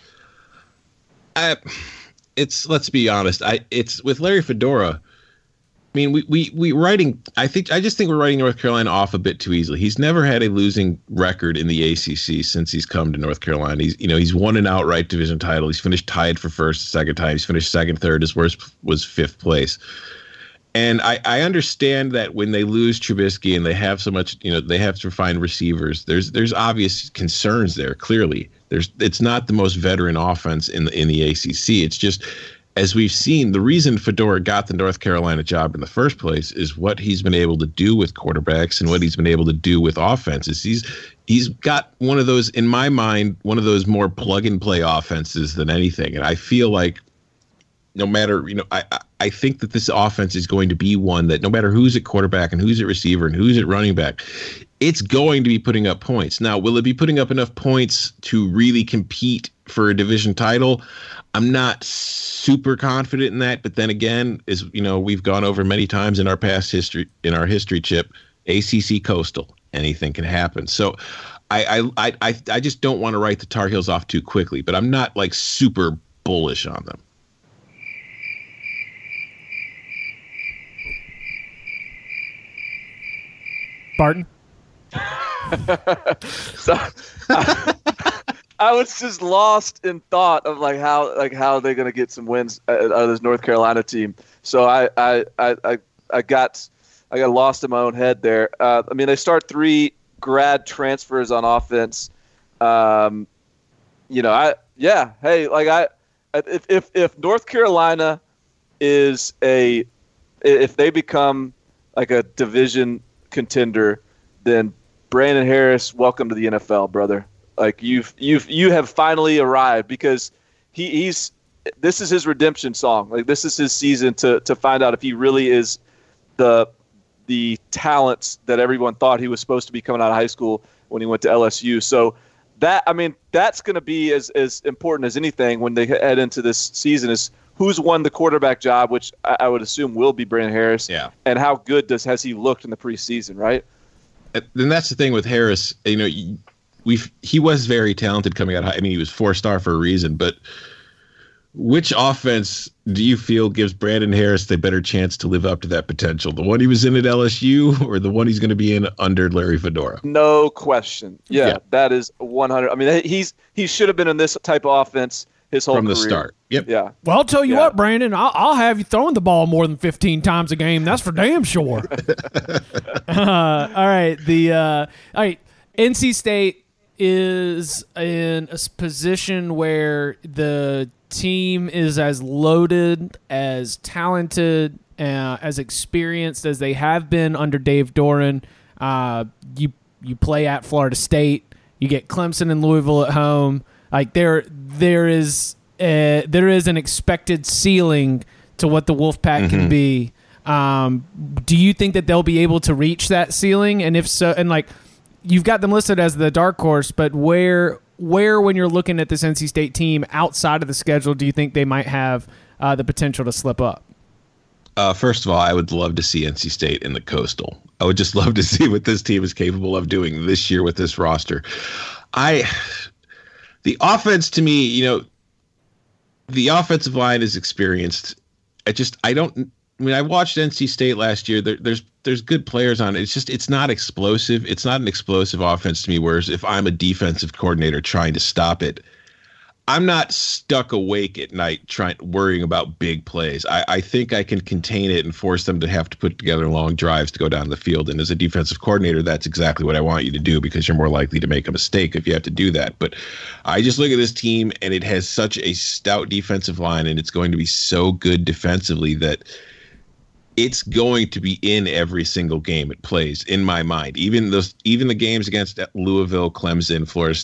I, it's let's be honest. I it's with Larry Fedora. I mean, we we we writing. I think I just think we're writing North Carolina off a bit too easily. He's never had a losing record in the A C C since he's come to North Carolina. He's you know he's won an outright division title. He's finished tied for first, second time. He's finished second, third. His worst was fifth place. And I, I understand that when they lose Trubisky and they have so much, you know, they have to find receivers. There's there's obvious concerns there. Clearly, there's it's not the most veteran offense in the in the A C C. It's just, as we've seen, the reason Fedora got the North Carolina job in the first place is what he's been able to do with quarterbacks and what he's been able to do with offenses. He's he's got one of those, in my mind, one of those more plug and play offenses than anything. And I feel like no matter, you know, I, I think that this offense is going to be one that no matter who's at quarterback and who's at receiver and who's at running back, it's going to be putting up points. Now, will it be putting up enough points to really compete for a division title? I'm not super confident in that. But then again, as you know, we've gone over many times in our past history, in our history, Chip, A C C Coastal, anything can happen. So I I I, I just don't want to write the Tar Heels off too quickly, but I'm not like super bullish on them. Barton? so, I, I was just lost in thought of like how like how they're gonna get some wins out of this North Carolina team. So I I I, I got I got lost in my own head there. Uh, I mean, they start three grad transfers on offense. Um, you know, I yeah, hey, like I if if if North Carolina is a if they become like a division contender, then Brandon Harris, welcome to the N F L, brother. Like you've you've you have finally arrived, because he, he's this is his redemption song. Like this is his season to to find out if he really is the the talent that everyone thought he was supposed to be coming out of high school when he went to L S U. So that I mean that's going to be as as important as anything when they head into this season, is who's won the quarterback job, which I, I would assume will be Brandon Harris. Yeah. And how good does has he looked in the preseason, right? And that's the thing with Harris. You know, we've he was very talented coming out of high. I mean, he was four star for a reason. But which offense do you feel gives Brandon Harris the better chance to live up to that potential? The one he was in at L S U, or the one he's going to be in under Larry Fedora? No question. Yeah, yeah. That is one hundred. I mean, he's he should have been in this type of offense his whole from the career. start. Yep. Yeah. Well, I'll tell you yeah. what, Brandon, I'll, I'll have you throwing the ball more than fifteen times a game. That's for damn sure. uh, all right. The uh, all right. N C State is in a position where the team is as loaded, as talented, uh, as experienced as they have been under Dave Doran. Uh, you you play at Florida State. You get Clemson and Louisville at home. Like there, there is a, there is an expected ceiling to what the Wolfpack mm-hmm. can be. Um, do you think that they'll be able to reach that ceiling? And if so, and like you've got them listed as the dark horse, but where where when you're looking at this N C State team outside of the schedule, do you think they might have uh, the potential to slip up? Uh, first of all, I would love to see N C State in the Coastal. I would just love to see what this team is capable of doing this year with this roster. I. The offense, to me, you know, the offensive line is experienced. I just, I don't, I mean, I watched N C State last year. There, there's, there's good players on it. It's just, it's not explosive. It's not an explosive offense to me. Whereas if I'm a defensive coordinator trying to stop it, I'm not stuck awake at night trying, worrying about big plays. I, I think I can contain it and force them to have to put together long drives to go down the field. And as a defensive coordinator, that's exactly what I want you to do, because you're more likely to make a mistake if you have to do that. But I just look at this team, and it has such a stout defensive line, and it's going to be so good defensively that it's going to be in every single game it plays, in my mind. Even those, even the games against Louisville, Clemson, Florida State,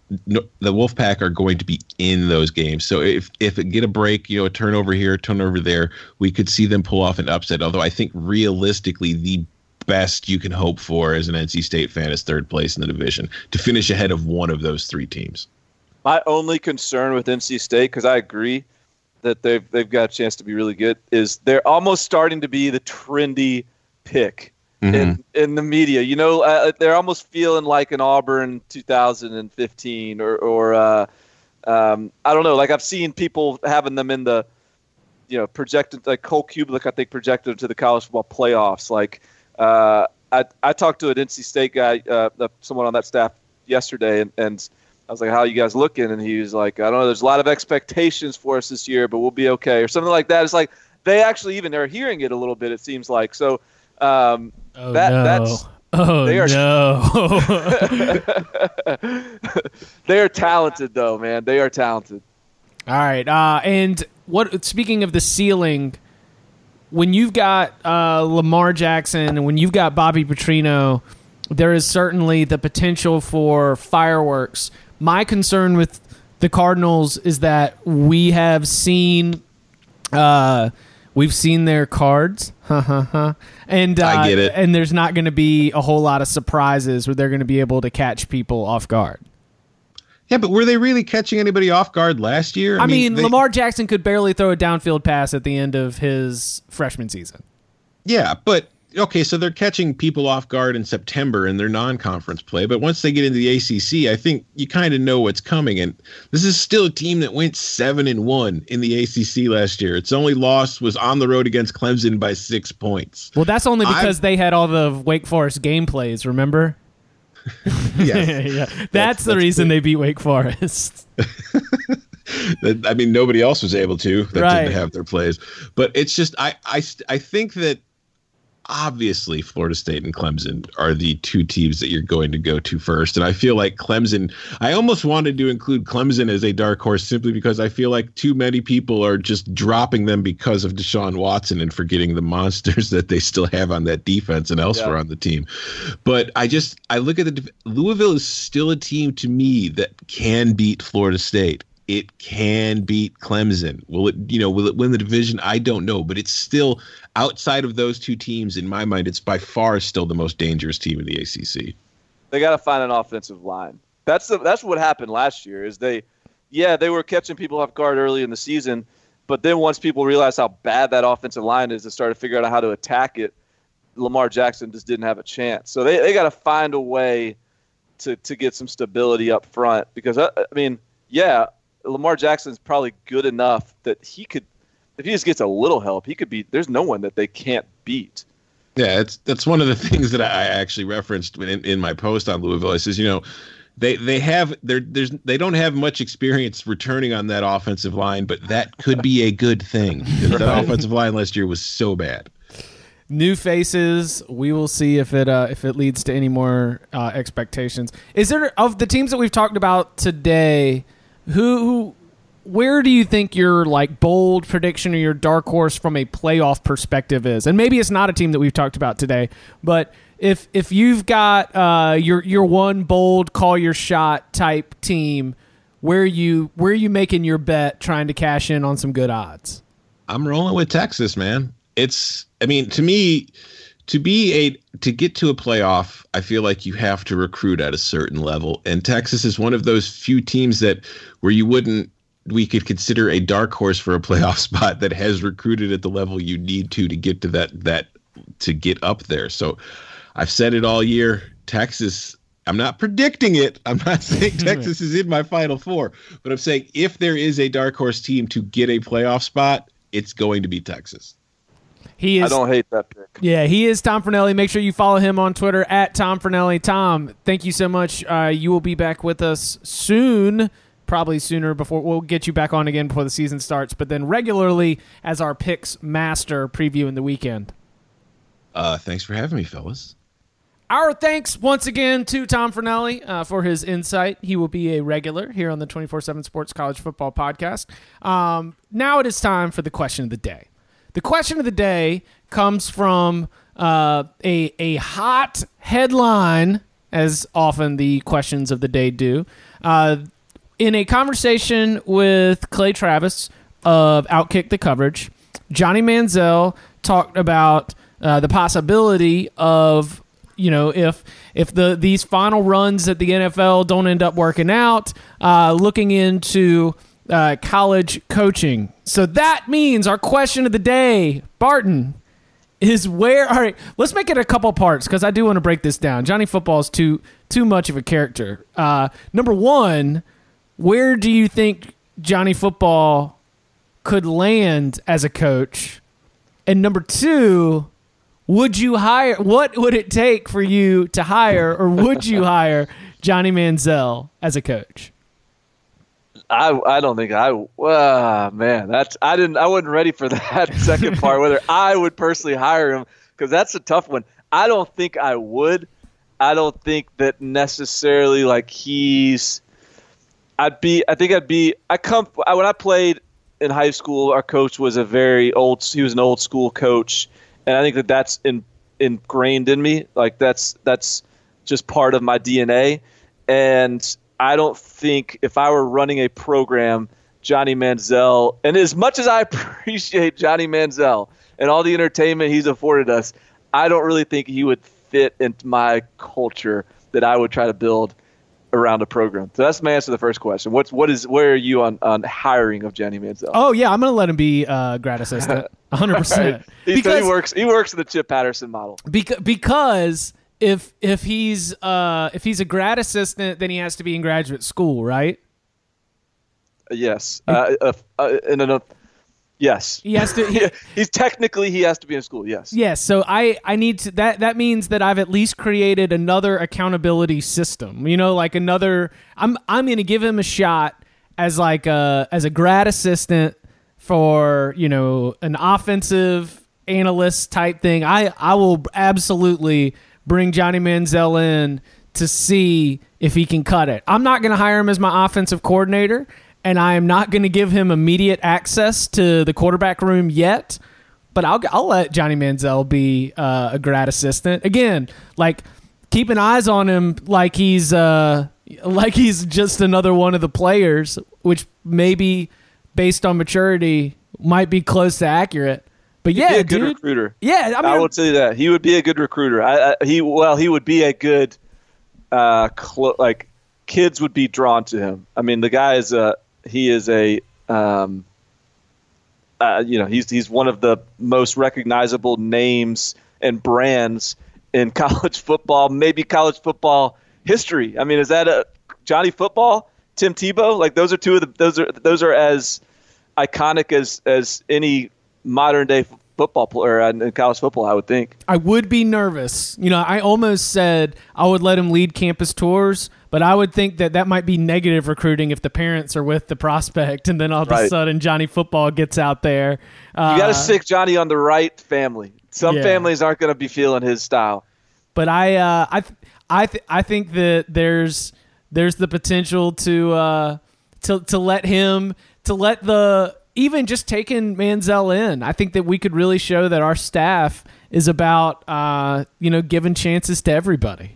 no, the Wolfpack are going to be in those games. So if if it get a break, you know, a turnover here, a turnover there, we could see them pull off an upset. Although I think realistically, the best you can hope for as an N C State fan is third place in the division to finish ahead of one of those three teams. My only concern with N C State, because I agree that they've they've got a chance to be really good, is they're almost starting to be the trendy pick. Mm-hmm. In, in the media, you know, uh, they're almost feeling like an Auburn two thousand fifteen or, or uh, um, I don't know. Like I've seen people having them in the, you know, projected, like Cole Kublik, I think projected to the college football playoffs. Like uh, I, I talked to an N C State guy, uh, someone on that staff yesterday, and, and I was like, "How are you guys looking?" And he was like, "I don't know. There's a lot of expectations for us this year, but we'll be okay," or something like that. It's like they actually even are hearing it a little bit. It seems like so. Um, oh, that, no. That's oh they are, no! They are talented, though, man. They are talented. All right, uh, and what? Speaking of the ceiling, when you've got uh, Lamar Jackson and when you've got Bobby Petrino, there is certainly the potential for fireworks. My concern with the Cardinals is that we have seen. Uh, We've seen their cards, and uh, I get it. And there's not going to be a whole lot of surprises where they're going to be able to catch people off guard. Yeah, but were they really catching anybody off guard last year? I, I mean, mean they, Lamar Jackson could barely throw a downfield pass at the end of his freshman season. Yeah, but okay, so they're catching people off guard in September in their non-conference play, but once they get into the A C C, I think you kind of know what's coming. And this is still a team that went seven and one in the A C C last year. Its only loss was on the road against Clemson by six points. Well, that's only because I've, they had all the Wake Forest game plays, remember? Yes. yeah, that's, that's the that's reason the, they beat Wake Forest. I mean, nobody else was able to that right. didn't have their plays. But it's just, I, I, I think that obviously Florida State and Clemson are the two teams that you're going to go to first. And I feel like Clemson, I almost wanted to include Clemson as a dark horse simply because I feel like too many people are just dropping them because of Deshaun Watson and forgetting the monsters that they still have on that defense and elsewhere yeah. on the team. But I just, I look at the, Louisville is still a team to me that can beat Florida State. It can beat Clemson. Will it, you know, will it win the division? I don't know, but it's still outside of those two teams. In my mind, it's by far still the most dangerous team in the A C C. They got to find an offensive line. That's the, that's what happened last year. Is they, yeah, they were catching people off guard early in the season, but then once people realized how bad that offensive line is and started figuring out how to attack it, Lamar Jackson just didn't have a chance. So they they got to find a way to to get some stability up front because I, I mean, yeah. Lamar Jackson's probably good enough that he could, if he just gets a little help, he could beat. There's no one that they can't beat. Yeah, it's that's one of the things that I actually referenced in, in my post on Louisville. I says, you know, they they have they're there's they don't have much experience returning on that offensive line, but that could be a good thing because right. that offensive line last year was so bad. New faces. We will see if it uh, if it leads to any more uh, expectations. Is there of the teams that we've talked about today? Who, who, where do you think your like bold prediction or your dark horse from a playoff perspective is? And maybe it's not a team that we've talked about today, but if if you've got uh, your your one bold call your shot type team, where are you where are you making your bet, trying to cash in on some good odds? I'm rolling with Texas, man. It's I mean to me. To be a to get to a playoff, I feel like you have to recruit at a certain level, and Texas is one of those few teams that where you wouldn't we could consider a dark horse for a playoff spot that has recruited at the level you need to to get to that that to get up there. So I've said it all year. Texas. I'm not predicting it. I'm not saying Texas is in my Final Four, but I'm saying if there is a dark horse team to get a playoff spot, it's going to be Texas. He is, I don't hate that pick. Yeah, he is Tom Fornelli. Make sure you follow him on Twitter at Tom Fornelli. Tom, thank you so much. Uh, you will be back with us soon, probably sooner before we'll get you back on again before the season starts, but then regularly as our picks master previewing the weekend. Uh, thanks for having me, fellas. Our thanks once again to Tom Fornelli uh, for his insight. He will be a regular here on the twenty-four seven Sports College Football Podcast. Um, now it is time for the question of the day. The question of the day comes from uh, a a hot headline as often the questions of the day do. Uh, in a conversation with Clay Travis of Outkick the Coverage, Johnny Manziel talked about uh, the possibility of, you know, if if the these final runs at the N F L don't end up working out, uh, looking into uh, college coaching. So that means our question of the day, Barton, is where. All right, let's make it a couple parts because I do want to break this down. Johnny Football is too too much of a character. Uh, number one, where do you think Johnny Football could land as a coach? And number two, would you hire? What would it take for you to hire, or would you hire Johnny Manziel as a coach? I I don't think I. Uh, man, that's I didn't. I wasn't ready for that second part. Whether I would personally hire him, because that's a tough one. I don't think I would. I don't think that necessarily like he's. I'd be. I think I'd be. I come I, when I played in high school. Our coach was a very old. He was an old school coach. And I think that that's in, ingrained in me. Like that's that's just part of my D N A. And I don't think if I were running a program, Johnny Manziel, and as much as I appreciate Johnny Manziel and all the entertainment he's afforded us, I don't really think he would fit into my culture that I would try to build around a program. So that's my answer to the first question. What's what is where are you on, on hiring of Johnny Manziel? Oh yeah, I'm gonna let him be uh, grad assistant, one hundred percent. He, because, he works. He works in the Chip Patterson model. Beca- because if if he's uh, if he's a grad assistant, then he has to be in graduate school, right? Yes. Uh, uh, uh, in an, uh, yes. He has to. He, he's technically he has to be in school. Yes. Yes. So I, I need to. That that means that I've at least created another accountability system. You know, like another. I'm I'm going to give him a shot as like a as a grad assistant for, you know, an offensive analyst type thing. I I will absolutely bring Johnny Manziel in to see if he can cut it. I'm not going to hire him as my offensive coordinator. And I am not going to give him immediate access to the quarterback room yet, but I'll I'll let Johnny Manziel be uh, a grad assistant again. Like keeping eyes on him, like he's uh, like he's just another one of the players, which maybe based on maturity might be close to accurate. But yeah, He'd be a good dude, recruiter. Yeah, I, mean, I will tell you that he would be a good recruiter. I, I, he well, he would be a good uh, cl- like kids would be drawn to him. I mean, the guy is a. He is a, um, uh, you know, he's he's one of the most recognizable names and brands in college football, maybe college football history. I mean, is that a Johnny Football, Tim Tebow? Like those are two of the those are those are as iconic as as any modern day football player in college football, I would think. I would be nervous. You know, I almost said I would let him lead campus tours, but I would think that that might be negative recruiting if the parents are with the prospect, and then all of right. a sudden Johnny Football gets out there. Uh, you got to stick Johnny on the right family. Some yeah. families aren't going to be feeling his style. But I, uh, I, th- I, th- I think that there's there's the potential to uh, to to let him to let the. Even just taking Manziel in, I think that we could really show that our staff is about, uh, you know, giving chances to everybody.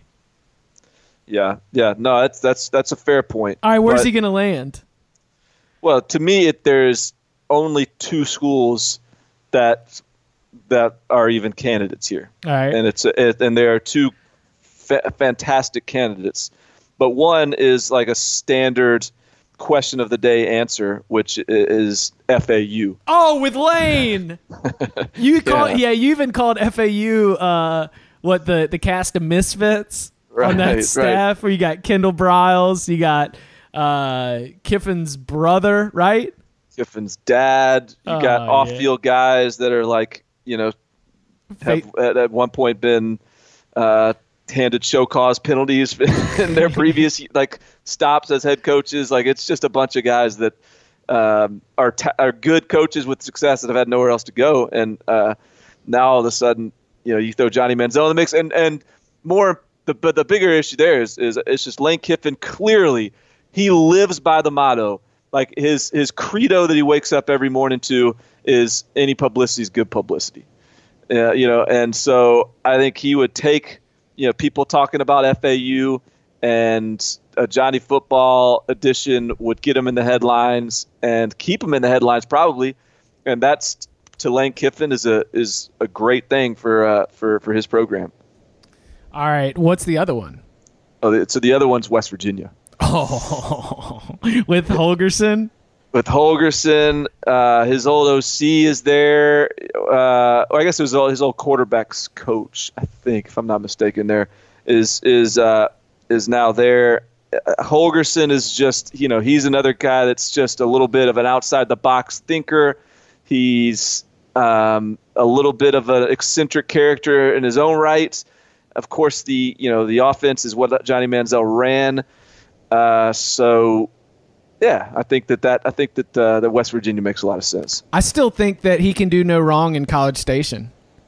Yeah, yeah, no, that's that's that's a fair point. All right, where's but, he going to land? Well, to me, it, there's only two schools that that are even candidates here. All right, and it's it, and there are two fa- fantastic candidates, but one is like a standard question of the day answer, which is F A U. Oh, with Lane. You call yeah. yeah, you even called F A U uh, what the the cast of misfits right, on that staff right. where you got Kendall Briles, you got uh, Kiffin's brother, right? Kiffin's dad. You oh, got off-field yeah. guys that are like, you know, have at, at one point been uh, handed show cause penalties in their previous like stops as head coaches. Like it's just a bunch of guys that um, are ta- are good coaches with success that have had nowhere else to go, and uh, now all of a sudden, you know, you throw Johnny Manziel in the mix, and and more the but the bigger issue there is is it's just Lane Kiffin clearly he lives by the motto, like his his credo that he wakes up every morning to is any publicity is good publicity. Uh, you know, and so I think he would take you know, people talking about F A U, and a Johnny Football edition would get him in the headlines and keep him in the headlines probably, and that's to Lane Kiffin is a is a great thing for uh, for for his program. All right, what's the other one? Oh, so the other one's West Virginia. Oh, with Holgorsen. With Holgorsen, uh, his old O C is there. Uh, well, I guess it was his old quarterback's coach, I think, if I'm not mistaken. There is is uh, is now there. Holgorsen is just, you know, he's another guy that's just a little bit of an outside the box thinker. He's um, a little bit of an eccentric character in his own right. Of course, the you know the offense is what Johnny Manziel ran. Uh, so. Yeah, I think that, that I think that uh, that West Virginia makes a lot of sense. I still think that he can do no wrong in College Station.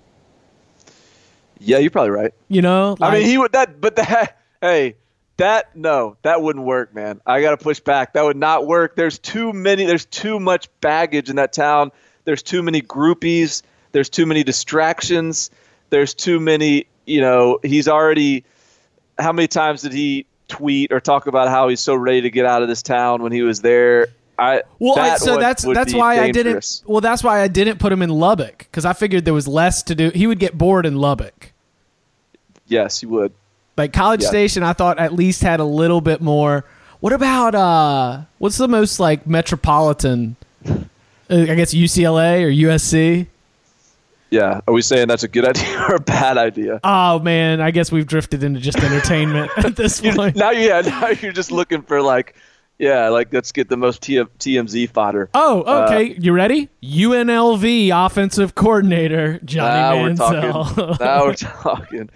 Yeah, you're probably right. You know, like, I mean, he would that, but that hey, that no, that wouldn't work, man. I got to push back. That would not work. There's too many. There's too much baggage in that town. There's too many groupies. There's too many distractions. There's too many. You know, he's already. How many times did he tweet or talk about how he's so ready to get out of this town when he was there? I well, that so would, that's would that's be why dangerous. I didn't. Well, that's why I didn't put him in Lubbock, because I figured there was less to do. He would get bored in Lubbock. Yes, he would. Like College Yeah. Station, I thought at least had a little bit more. What about uh, what's the most like metropolitan? Uh, I guess U C L A or U S C. Yeah. Are we saying that's a good idea or a bad idea? Oh man, I guess we've drifted into just entertainment at this point. Now, yeah, now you're just looking for like, yeah, like let's get the most T M Z fodder. Oh, okay. Uh, you ready? U N L V offensive coordinator Johnny now Manziel. We're talking, now we're talking.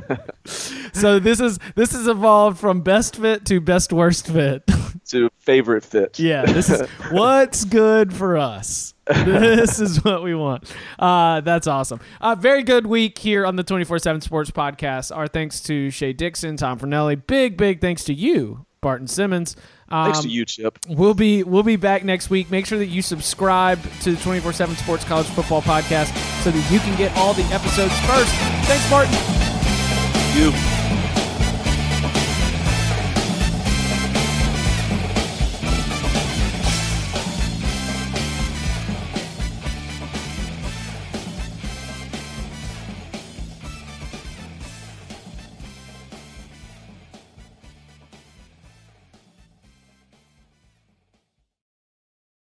So this is this has evolved from best fit to best worst fit. To favorite fit. Yeah, this is what's good for us. This is what we want. Uh, that's awesome. Uh, very good week here on the twenty-four seven Sports Podcast. Our thanks to Shea Dixon, Tom Fernelli. Big, big thanks to you, Barton Simmons. Um, Thanks to you, Chip. We'll be we'll be back next week. Make sure that you subscribe to the twenty-four seven Sports College Football Podcast so that you can get all the episodes first. Thanks, Barton. You.